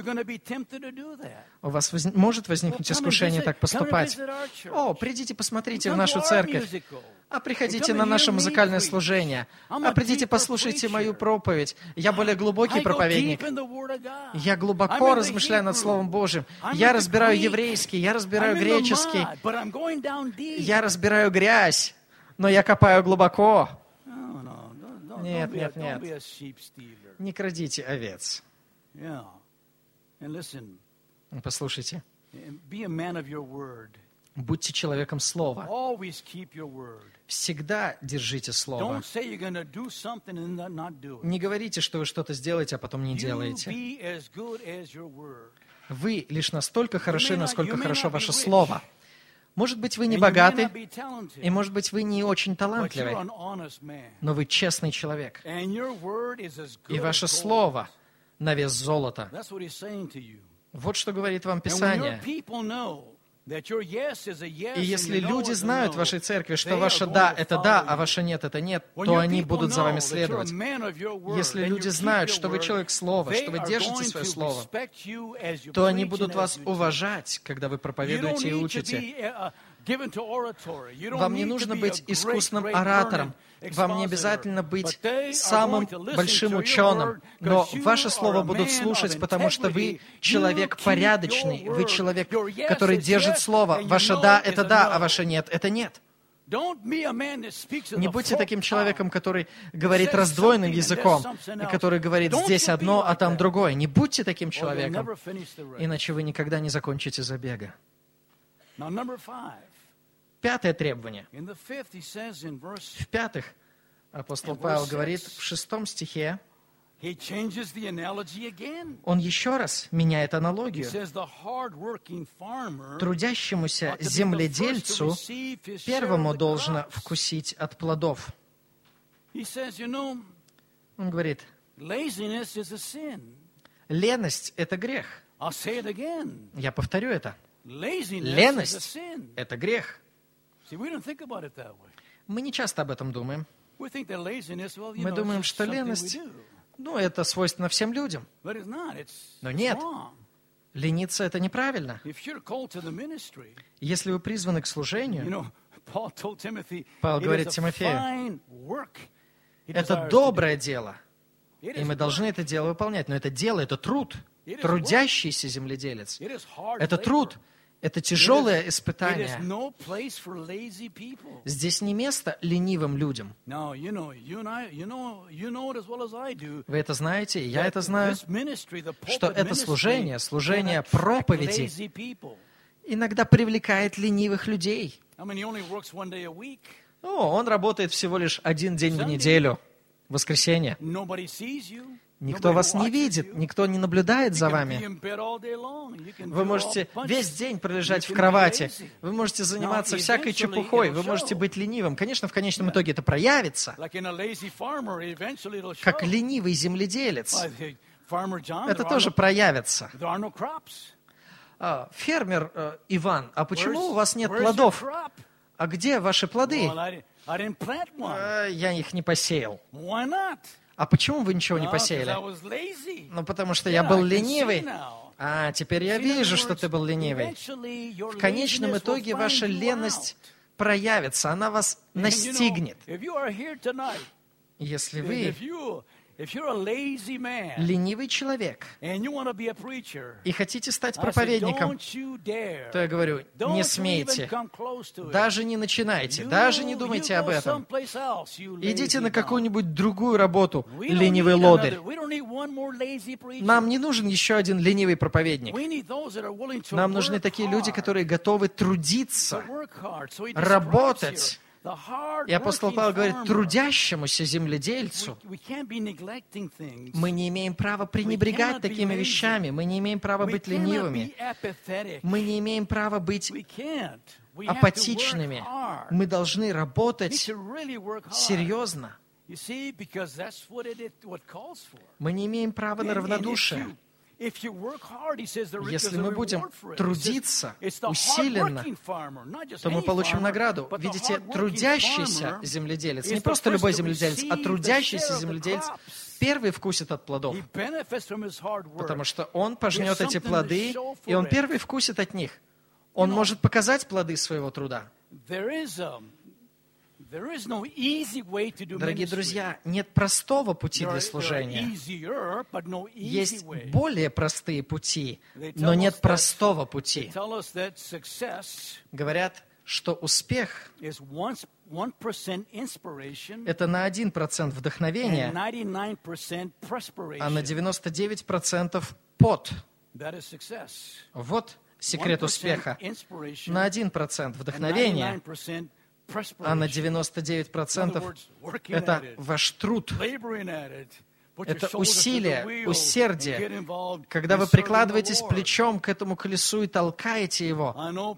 У вас воз... может возникнуть искушение так поступать. О, придите, посмотрите в нашу церковь. А приходите на наше музыкальное служение. А придите, послушайте мою проповедь. Я более глубокий проповедник. Я глубоко размышляю над Словом Божьим. Я разбираю еврейский, я разбираю греческий. Я разбираю грязь, но я копаю глубоко. Нет, нет, нет. Не крадите овец. Послушайте. Будьте человеком слова. Всегда держите слово. Не говорите, что вы что-то сделаете, а потом не делаете. Вы лишь настолько хороши, насколько хорошо ваше слово. Может быть, вы не богаты, и, может быть, вы не очень талантливый, но вы честный человек. И ваше слово на вес золота. Вот что говорит вам Писание. И если люди знают в вашей церкви, что ваше «да» — это «да», а ваше «нет» — это «нет», то они будут за вами следовать. Если люди знают, что вы человек слова, что вы держите свое слово, то они будут вас уважать, когда вы проповедуете и учите. Вам не нужно быть искусным оратором, вам не обязательно быть самым большим ученым, но ваше слово будут слушать, потому что вы человек порядочный, вы человек, который держит слово. Ваше «да» — это «да», а ваше «нет» — это «нет». Не будьте таким человеком, который говорит раздвоенным языком, и который говорит здесь одно, а там другое. Не будьте таким человеком, иначе вы никогда не закончите забега. Пятое требование. В-пятых, апостол Павел говорит в шестом стихе, он еще раз меняет аналогию. Трудящемуся земледельцу первому должно вкусить от плодов. Он говорит, леность – это грех. Я повторю это. Леность – это грех. Мы не часто об этом думаем. Мы думаем, что леность, ну, это свойственно всем людям. Но нет, лениться – это неправильно. Если вы призваны к служению, Павел говорит Тимофею, это доброе дело, и мы должны это дело выполнять. Но это дело, это труд. Трудящийся земледелец – это труд. Это тяжелое испытание. Здесь не место ленивым людям. Вы это знаете, и я это знаю, что это служение, служение проповеди, иногда привлекает ленивых людей. О, он работает всего лишь один день в неделю, в воскресенье. Никто вас не видит, никто не наблюдает за вами. Вы можете весь день пролежать в кровати, вы можете заниматься всякой чепухой, вы можете быть ленивым. Конечно, в конечном итоге это проявится. Как ленивый земледелец. Это тоже проявится. А, фермер э, Иван, а почему у вас нет плодов? А где ваши плоды? А, я их не посеял. А почему вы ничего не посеяли? Ну, потому что я был ленивый. А, теперь я вижу, что ты был ленивый. В конечном итоге ваша леность проявится, она вас настигнет. Если вы ленивый человек и хотите стать проповедником, то я говорю, не смейте, даже не начинайте, даже не думайте об этом. Идите на какую-нибудь другую работу, ленивый лодырь. Нам не нужен еще один ленивый проповедник. Нам нужны такие люди, которые готовы трудиться, работать. И апостол Павел говорит, трудящемуся земледельцу мы не имеем права пренебрегать такими вещами, мы не имеем права быть ленивыми, мы не имеем права быть апатичными, мы должны работать серьезно. Мы не имеем права на равнодушие. Если мы будем трудиться усиленно, то мы получим награду. Видите, трудящийся земледелец, не просто любой земледелец, а трудящийся земледелец первый вкусит от плодов, потому что он пожнет эти плоды, и он первый вкусит от них. Он может показать плоды своего труда. Дорогие друзья, нет простого пути для служения. Есть более простые пути, но нет простого пути. Говорят, что успех – это на один процент вдохновения, а на девяносто девять процентов пот. Вот секрет успеха. На один процент вдохновения, а на девяносто девять процентов это ваш труд. Это усилие, усердие, когда вы прикладываетесь плечом к этому колесу и толкаете его.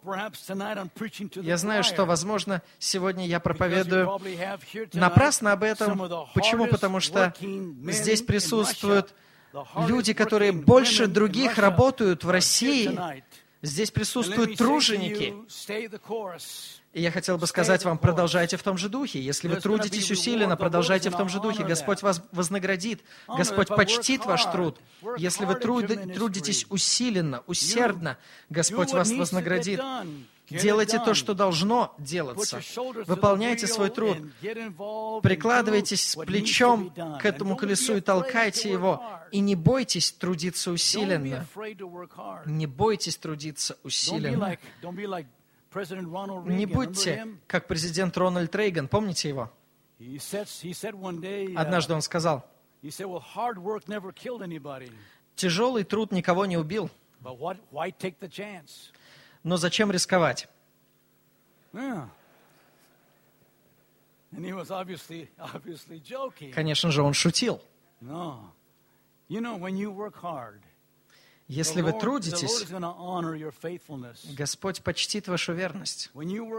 Я знаю, что, возможно, сегодня я проповедую напрасно об этом. Почему? Потому что здесь присутствуют люди, которые больше других работают в России. Здесь присутствуют труженики. И я хотел бы сказать вам, продолжайте в том же духе. Если вы трудитесь усиленно, продолжайте в том же духе. Господь вас вознаградит. Господь почтит ваш труд. Если вы трудитесь усиленно, усердно, Господь вас вознаградит. Делайте то, что должно делаться. Выполняйте свой труд. Прикладывайтесь с плечом к этому колесу и толкайте его. И не бойтесь трудиться усиленно. Не бойтесь трудиться усиленно. Не будьте, как президент Рональд Рейган. Помните его? Однажды он сказал, тяжелый труд никого не убил. Но зачем рисковать? Конечно же, он шутил. Если вы трудитесь, Господь почтит вашу верность.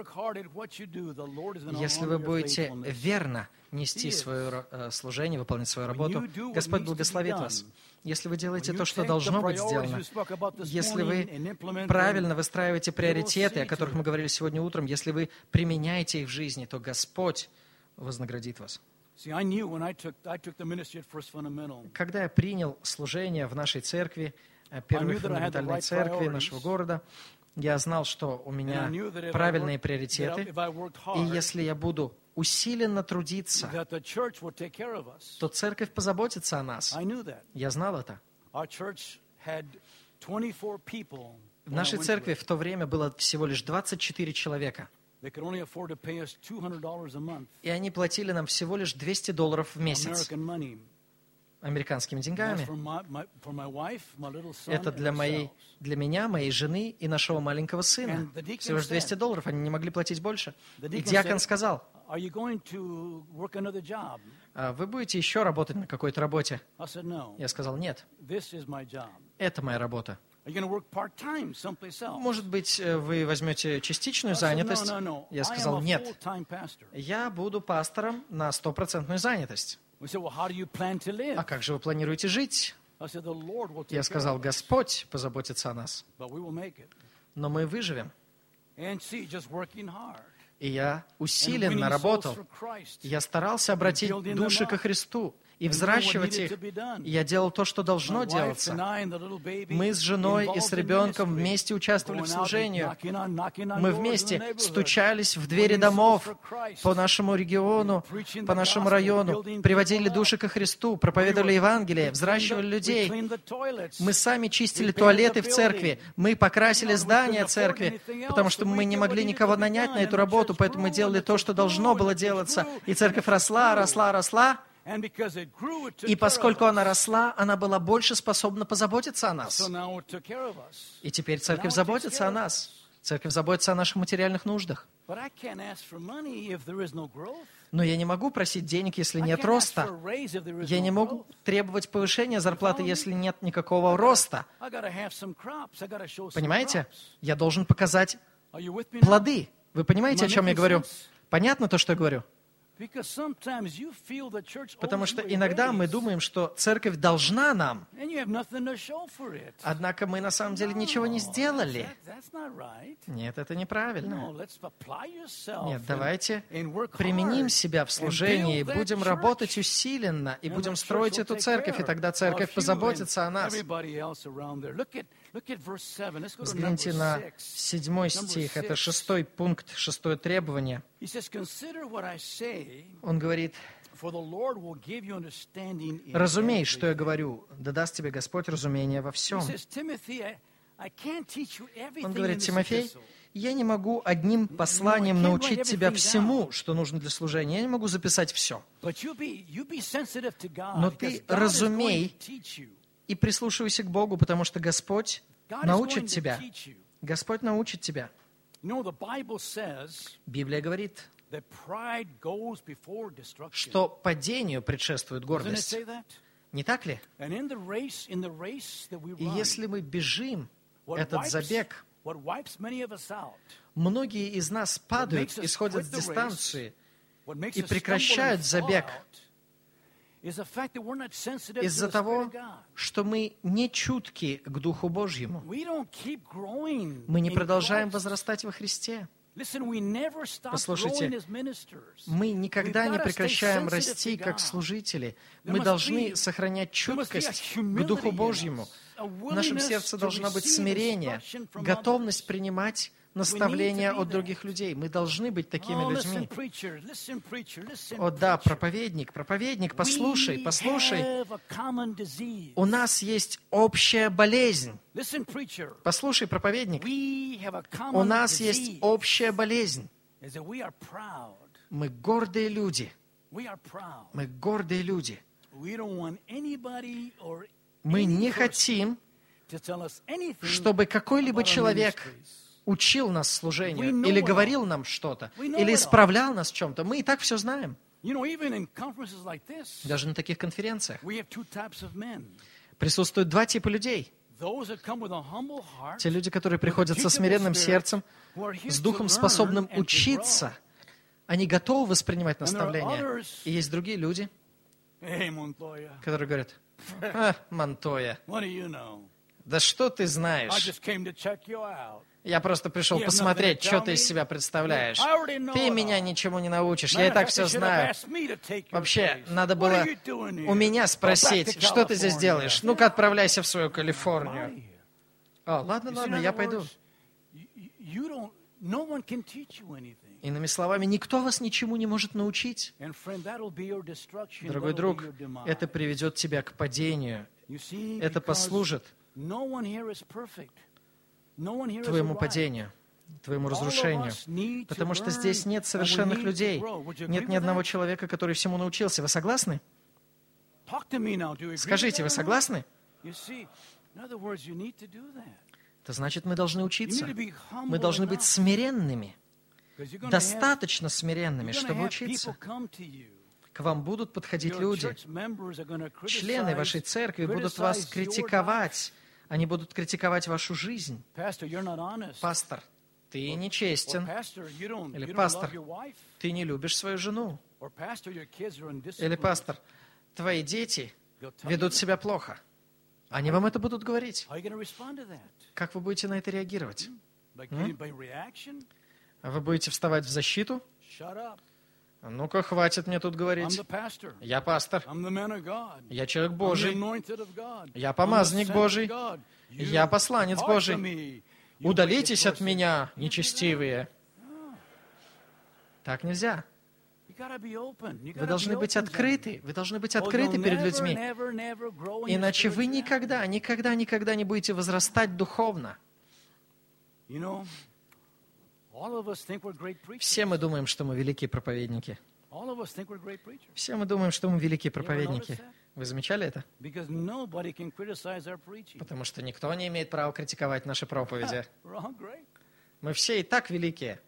Если вы будете верно нести свое служение, выполнять свою работу, Господь благословит вас. Если вы делаете то, что должно быть сделано, если вы правильно выстраиваете приоритеты, о которых мы говорили сегодня утром, если вы применяете их в жизни, то Господь вознаградит вас. Когда я принял служение в нашей церкви, первой фундаментальной церкви нашего города, я знал, что у меня правильные приоритеты, и если я буду усиленно трудиться, то церковь позаботится о нас. Я знал это. В нашей церкви в то время было всего лишь двадцать четыре человека. И они платили нам всего лишь двести долларов в месяц. Американскими деньгами. Это для, моей, для меня, моей жены и нашего маленького сына. Всего лишь двести долларов, они не могли платить больше. И диакон сказал, вы будете еще работать на какой-то работе? Я сказал, нет, это моя работа. Может быть, вы возьмете частичную занятость? Я сказал, нет, я буду пастором на стопроцентную занятость. А как же вы планируете жить? Я сказал, Господь позаботится о нас. Но мы выживем. И я усиленно работал. Я старался обратить души ко Христу и взращивать их. И я делал то, что должно делаться. Мы с женой и с ребенком вместе участвовали в служении. Мы вместе стучались в двери домов по нашему региону, по нашему району, приводили души ко Христу, проповедовали Евангелие, взращивали людей. Мы сами чистили туалеты в церкви, мы покрасили здание церкви, потому что мы не могли никого нанять на эту работу, поэтому мы делали то, что должно было делаться. И церковь росла, росла, росла. И поскольку она росла, она была больше способна позаботиться о нас. И теперь церковь заботится о нас. Церковь заботится о наших материальных нуждах. Но я не могу просить денег, если нет роста. Я не могу требовать повышения зарплаты, если нет никакого роста. Понимаете? Я должен показать плоды. Вы понимаете, о чем я говорю? Понятно то, что я говорю? Потому что иногда мы думаем, что церковь должна нам, однако мы на самом деле ничего не сделали. Нет, это неправильно. Нет, давайте применим себя в служении, будем работать усиленно, и будем строить эту церковь, и тогда церковь позаботится о нас. Взгляните на седьмой стих, это шестой пункт, шестое требование. Он говорит, «Разумей, что я говорю, да даст тебе Господь разумение во всем». Он говорит, Тимофей, я не могу одним посланием научить тебя всему, что нужно для служения. Я не могу записать все. Но ты разумей и прислушивайся к Богу, потому что Господь научит тебя. Господь научит тебя. Библия говорит, что падению предшествует гордость. Не так ли? И если мы бежим этот забег, многие из нас падают, исходят с дистанции и прекращают забег из-за того, что мы не чутки к Духу Божьему. Мы не продолжаем возрастать во Христе. Послушайте, мы никогда не прекращаем расти как служители. Мы должны сохранять чуткость к Духу Божьему. В нашем сердце должно быть смирение, готовность принимать наставления от других людей. Мы должны быть такими людьми. О да, проповедник, проповедник, послушай, послушай. У нас есть общая болезнь. Послушай, проповедник. У нас есть общая болезнь. Мы гордые люди. Мы гордые люди. Мы не хотим, чтобы какой-либо человек учил нас служению, или говорил нам что-то, или исправлял нас в чем-то. Мы и так все знаем. Даже на таких конференциях присутствуют два типа людей. Те люди, которые приходят со смиренным сердцем, с духом, способным учиться, они готовы воспринимать наставления. И есть другие люди, которые говорят: «А, Монтоя, да что ты знаешь? Я просто пришел посмотреть, что ты из себя представляешь. Ты меня ничему не научишь, я и так все знаю. Вообще, надо было у меня спросить, что ты здесь делаешь? Ну-ка, отправляйся в свою Калифорнию». О, ладно, ладно, я пойду. Иными словами, никто вас ничему не может научить. Дорогой друг, это приведет тебя к падению. Это послужит твоему падению, твоему разрушению. Потому что здесь нет совершенных людей. Нет ни одного человека, который всему научился. Вы согласны? Скажите, вы согласны? Это значит, мы должны учиться. Мы должны быть смиренными. Достаточно смиренными, чтобы учиться. К вам будут подходить люди. Члены вашей церкви будут вас критиковать. Они будут критиковать вашу жизнь. Пастор, ты нечестен. Или пастор, ты не любишь свою жену. Или пастор, твои дети ведут себя плохо. Они вам это будут говорить. Как вы будете на это реагировать? М? Вы будете вставать в защиту? Ну-ка, хватит мне тут говорить. Я пастор. Я человек Божий. Я помазанник Божий. Я посланец Божий. Удалитесь от меня, нечестивые. Так нельзя. Вы должны быть открыты. Вы должны быть открыты перед людьми. Иначе вы никогда, никогда, никогда не будете возрастать духовно. Все мы думаем, что мы великие проповедники. Все мы думаем, что мы великие проповедники. Вы замечали это? Потому что никто не имеет права критиковать наши проповеди. Мы все и так великие.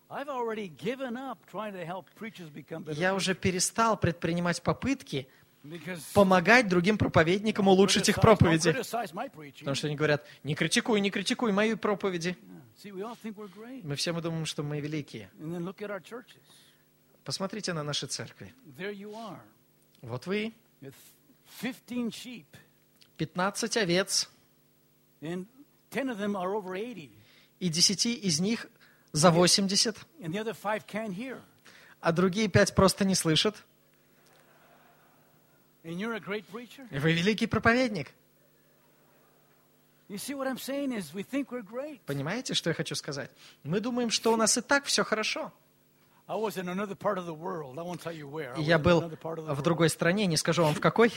Я уже перестал предпринимать попытки помогать другим проповедникам улучшить их проповеди. Потому что они говорят: не критикуй, не критикуй мои проповеди. Мы все мы думаем, что мы великие. Посмотрите на наши церкви. Вот вы. пятнадцать овец. И десяти из них за восемьдесят. А другие пять просто не слышат. И вы великий проповедник. Понимаете, что я хочу сказать? Мы думаем, что у нас и так все хорошо. Я был в другой стране, не скажу вам в какой.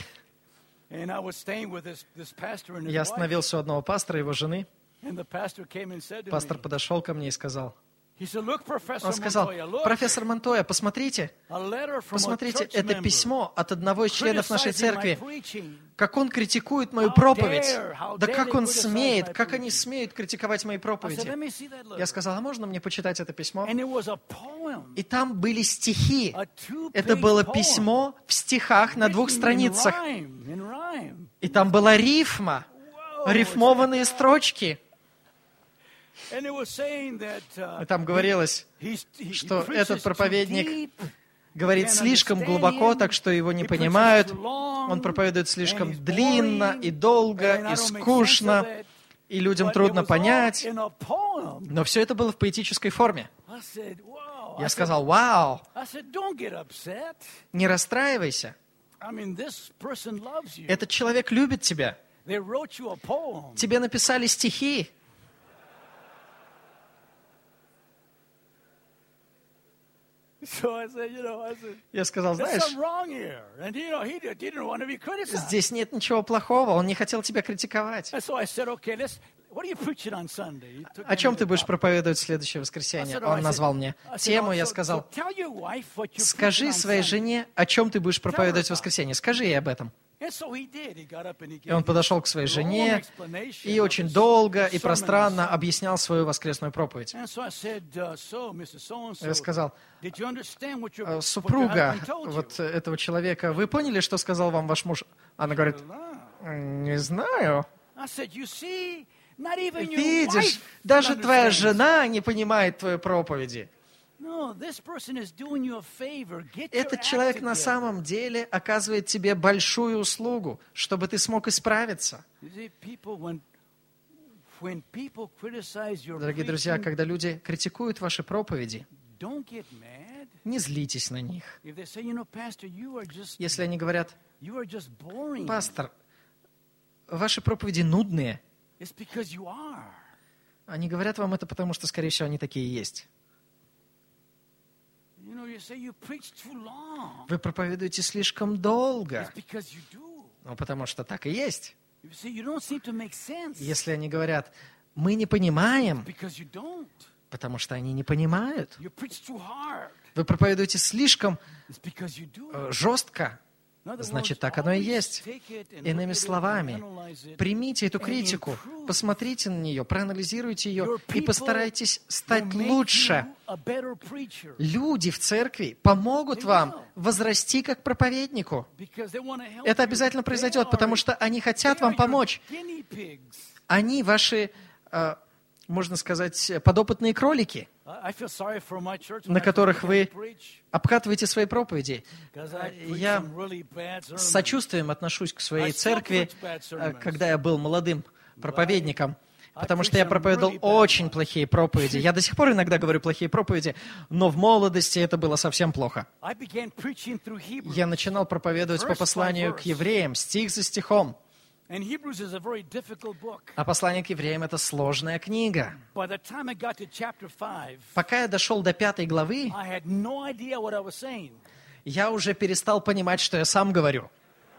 Я остановился у одного пастора, его жены. Пастор подошел ко мне и сказал, он сказал: профессор Монтоя, посмотрите, посмотрите, это письмо от одного из членов нашей церкви, как он критикует мою проповедь. Да как он смеет, как они смеют критиковать мои проповеди. Я сказал: а можно мне почитать это письмо? И там были стихи. Это было письмо в стихах на двух страницах. И там была рифма, рифмованные строчки. И там говорилось, что этот проповедник говорит слишком глубоко, так что его не понимают. Он проповедует слишком длинно и долго, и скучно, и людям трудно понять. Но все это было в поэтической форме. Я сказал, вау, не расстраивайся. Этот человек любит тебя. Тебе написали стихи. Я сказал, знаешь, здесь нет ничего плохого, он не хотел тебя критиковать. О чем ты будешь проповедовать в следующее воскресенье? Он назвал мне тему, я сказал, скажи своей жене, о чем ты будешь проповедовать в воскресенье, скажи ей об этом. И он подошел к своей жене и очень долго и пространно объяснял свою воскресную проповедь. Я сказал, супруга вот этого человека, вы поняли, что сказал вам ваш муж? Она говорит, не знаю. Видишь, даже твоя жена не понимает твоей проповеди. Этот человек на самом деле оказывает тебе большую услугу, чтобы ты смог исправиться. Дорогие друзья, когда люди критикуют ваши проповеди, не злитесь на них. Если они говорят, пастор, ваши проповеди нудные, они говорят вам это потому, что, скорее всего, они такие и есть. Вы проповедуете слишком долго. Ну, потому что так и есть. Если они говорят, мы не понимаем, потому что они не понимают. Вы проповедуете слишком жестко, значит, так оно и есть. Иными словами, примите эту критику, посмотрите на нее, проанализируйте ее и постарайтесь стать лучше. Люди в церкви помогут вам возрасти как проповеднику. Это обязательно произойдет, потому что они хотят вам помочь. Они ваши, можно сказать, подопытные кролики, на которых вы обкатываете свои проповеди. Я с сочувствием отношусь к своей церкви, когда я был молодым проповедником, потому что я проповедовал очень плохие проповеди. Я до сих пор иногда говорю плохие проповеди, но в молодости это было совсем плохо. Я начинал проповедовать по посланию к евреям, стих за стихом. А послание к евреям — это сложная книга. Пока я дошел до пятой главы, я уже перестал понимать, что я сам говорю.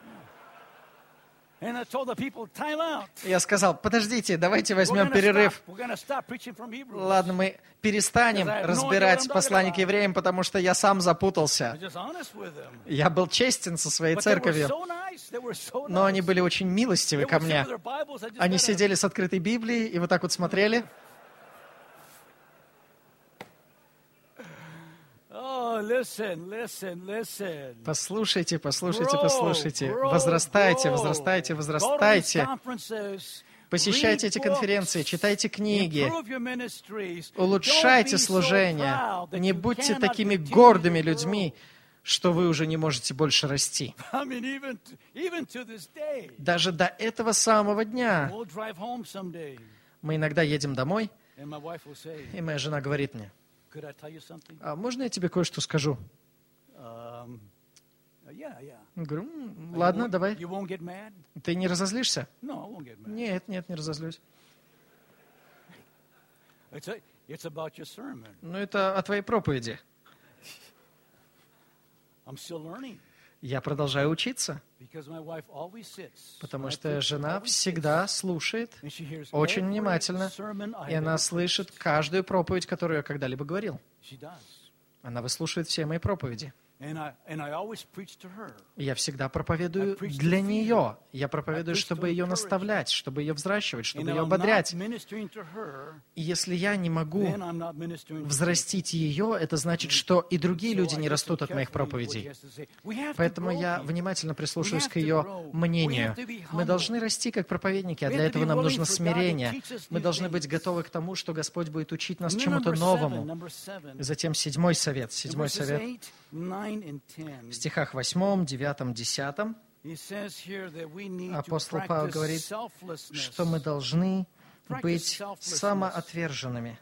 Я сказал, подождите, давайте возьмем перерыв. Ладно, мы перестанем разбирать послание к евреям, потому что я сам запутался. Я был честен со своей церковью, но они были очень милостивы ко мне. Они сидели с открытой Библией и вот так вот смотрели. Послушайте, послушайте, послушайте. Возрастайте, возрастайте, возрастайте. Посещайте эти конференции, читайте книги, улучшайте служение. Не будьте такими гордыми людьми, что вы уже не можете больше расти. Даже до этого самого дня мы иногда едем домой, и моя жена говорит мне, а можно я тебе кое-что скажу? Um, yeah, yeah. Говорю, ладно, давай. You won't get mad? Ты не разозлишься? No, I won't get mad. Нет, нет, не разозлюсь. It's a, it's about your sermon. Ну, это о твоей проповеди. I'm still learning. Я продолжаю учиться, Because my wife always sits. потому My что preacher жена always всегда sits, слушает, and she hears очень every внимательно, sermon I и она ever слышит preached. каждую проповедь, которую я когда-либо говорил. She does. Она выслушивает все мои проповеди. Я всегда проповедую для нее. Я проповедую, чтобы ее наставлять, чтобы ее взращивать, чтобы ее ободрять. И если я не могу взрастить ее, это значит, что и другие люди не растут от моих проповедей. Поэтому я внимательно прислушиваюсь к ее мнению. Мы должны расти как проповедники, а для этого нам нужно смирение. Мы должны быть готовы к тому, что Господь будет учить нас чему-то новому. Затем седьмой совет. Седьмой совет. В стихах восьмом, девятом, десятом апостол Павел говорит, что мы должны быть самоотверженными.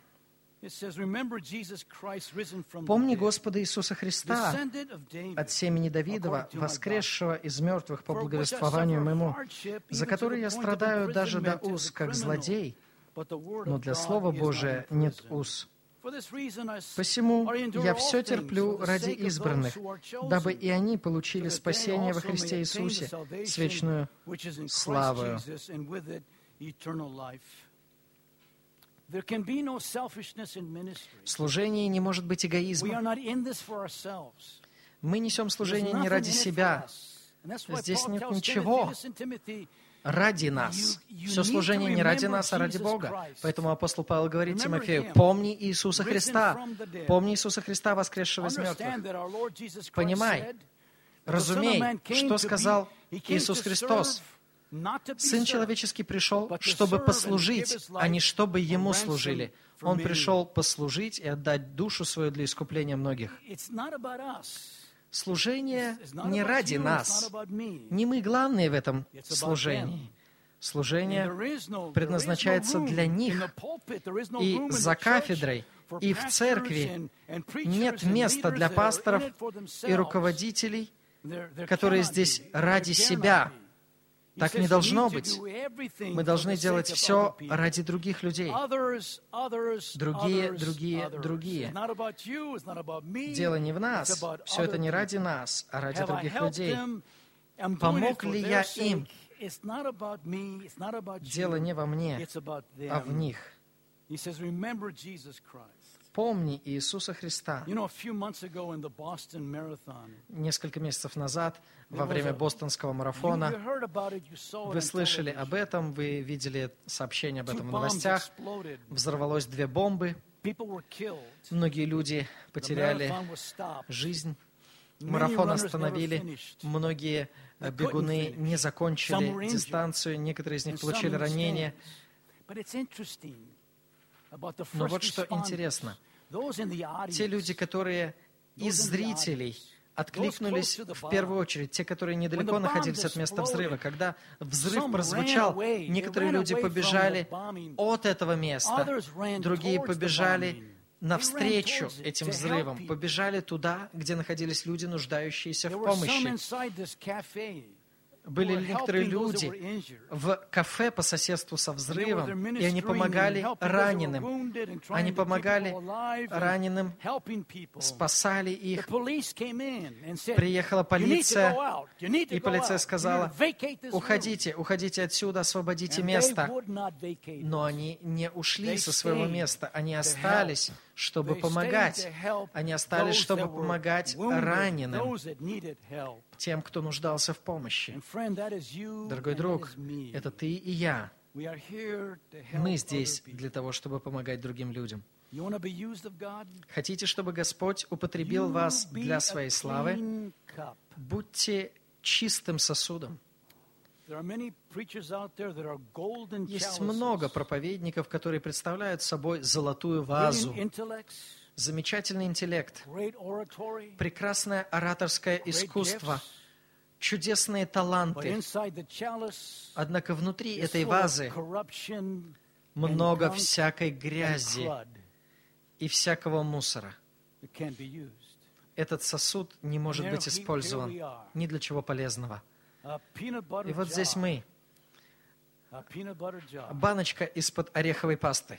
«Помни Господа Иисуса Христа, от семени Давидова, воскресшего из мертвых по благовествованию моему, за который я страдаю даже до уз, как злодей, но для Слова Божия нет уз. Посему я все терплю ради избранных, дабы и они получили спасение во Христе Иисусе с вечную славою». В служении не может быть эгоизма. Мы несем служение не ради себя. Здесь нет ничего ради нас. Все служение не ради нас, а ради Бога. Поэтому апостол Павел говорит Тимофею, помни Иисуса Христа. Помни Иисуса Христа, воскресшего из мертвых. Понимай, разумей, что сказал Иисус Христос. Сын человеческий пришел, чтобы послужить, а не чтобы Ему служили. Он пришел послужить и отдать душу свою для искупления многих. Служение не ради нас. Не мы главные в этом служении. Служение предназначается для них. И за кафедрой, и в церкви нет места для пасторов и руководителей, которые здесь ради себя. Так не должно быть. Мы должны делать все ради других людей. Другие, другие, другие. Дело не в нас. Все это не ради нас, а ради других людей. Помог ли я им? Дело не во мне, а в них. Помни Иисуса Христа. Несколько месяцев назад, во время бостонского марафона, вы слышали об этом, вы видели сообщения об этом в новостях. Взорвалось две бомбы. Многие люди потеряли жизнь. Марафон остановили. Многие бегуны не закончили дистанцию. Некоторые из них получили ранения. Но вот что интересно. Те люди, которые из зрителей откликнулись в первую очередь, те, которые недалеко находились от места взрыва, когда взрыв прозвучал, некоторые люди побежали от этого места, другие побежали навстречу этим взрывам, побежали туда, где находились люди, нуждающиеся в помощи. Были некоторые люди в кафе по соседству со взрывом, и они помогали раненым. Они помогали раненым, спасали их. Приехала полиция, и полиция сказала, уходите, уходите отсюда, освободите место. Но они не ушли со своего места, они остались, чтобы помогать. Они остались, чтобы помогать раненым, тем, кто нуждался в помощи. Дорогой друг, это ты и я. Мы здесь для того, чтобы помогать другим людям. Хотите, чтобы Господь употребил вас для своей славы? Будьте чистым сосудом. Есть много проповедников, которые представляют собой золотую вазу. Замечательный интеллект, прекрасное ораторское искусство, чудесные таланты. Однако внутри этой вазы много всякой грязи и всякого мусора. Этот сосуд не может быть использован ни для чего полезного. И вот здесь мы. Баночка из-под ореховой пасты.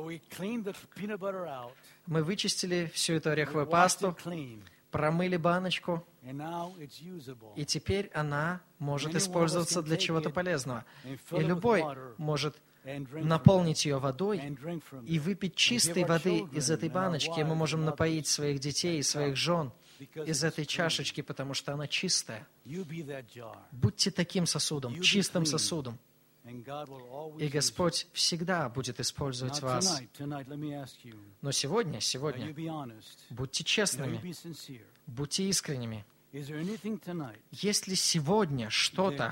Мы вычистили всю эту ореховую пасту, промыли баночку, и теперь она может использоваться для чего-то полезного. И любой может наполнить ее водой и выпить чистой воды из этой баночки, и мы можем напоить своих детей и своих жен. из этой чашечки, потому что она чистая. Будьте таким сосудом, чистым сосудом. И Господь всегда будет использовать вас. Но сегодня, сегодня, будьте честными, будьте искренними. Есть ли сегодня что-то,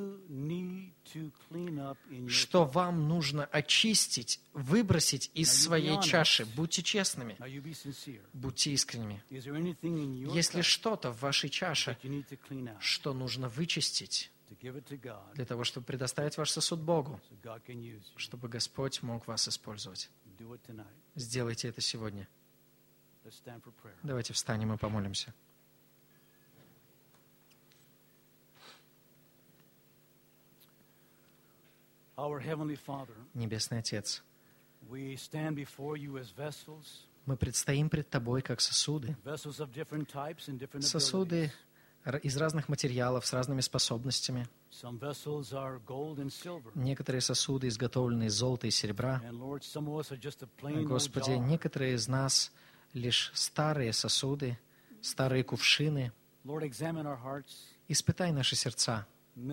что вам нужно очистить, выбросить из своей чаши? Будьте честными, будьте искренними. Есть ли что-то в вашей чаше, что нужно вычистить для того, чтобы предоставить ваш сосуд Богу, чтобы Господь мог вас использовать? Сделайте это сегодня. Давайте встанем и помолимся. Небесный Отец, мы предстоим пред Тобой как сосуды, сосуды из разных материалов, с разными способностями. Некоторые сосуды изготовлены из золота и серебра. Господи, некоторые из нас лишь старые сосуды, старые кувшины. Испытай наши сердца,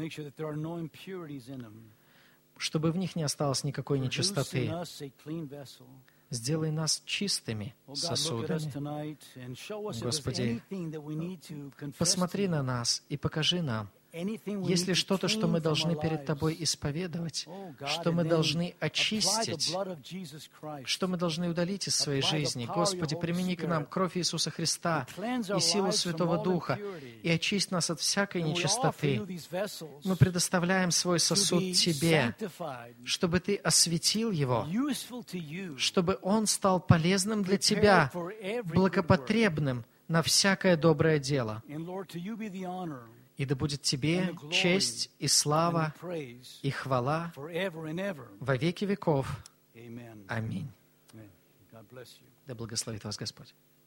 чтобы в них не осталось никакой нечистоты. Сделай нас чистыми сосудами. Господи, посмотри на нас и покажи нам, есть ли что-то, что мы должны перед Тобой исповедовать, что мы должны очистить, что мы должны удалить из своей жизни. Господи, примени к нам кровь Иисуса Христа и силу Святого Духа и очисть нас от всякой нечистоты. Мы предоставляем свой сосуд Тебе, чтобы Ты осветил его, чтобы он стал полезным для Тебя, благопотребным на всякое доброе дело. И да будет Тебе честь и слава и хвала во веки веков. Аминь. Да благословит вас Господь.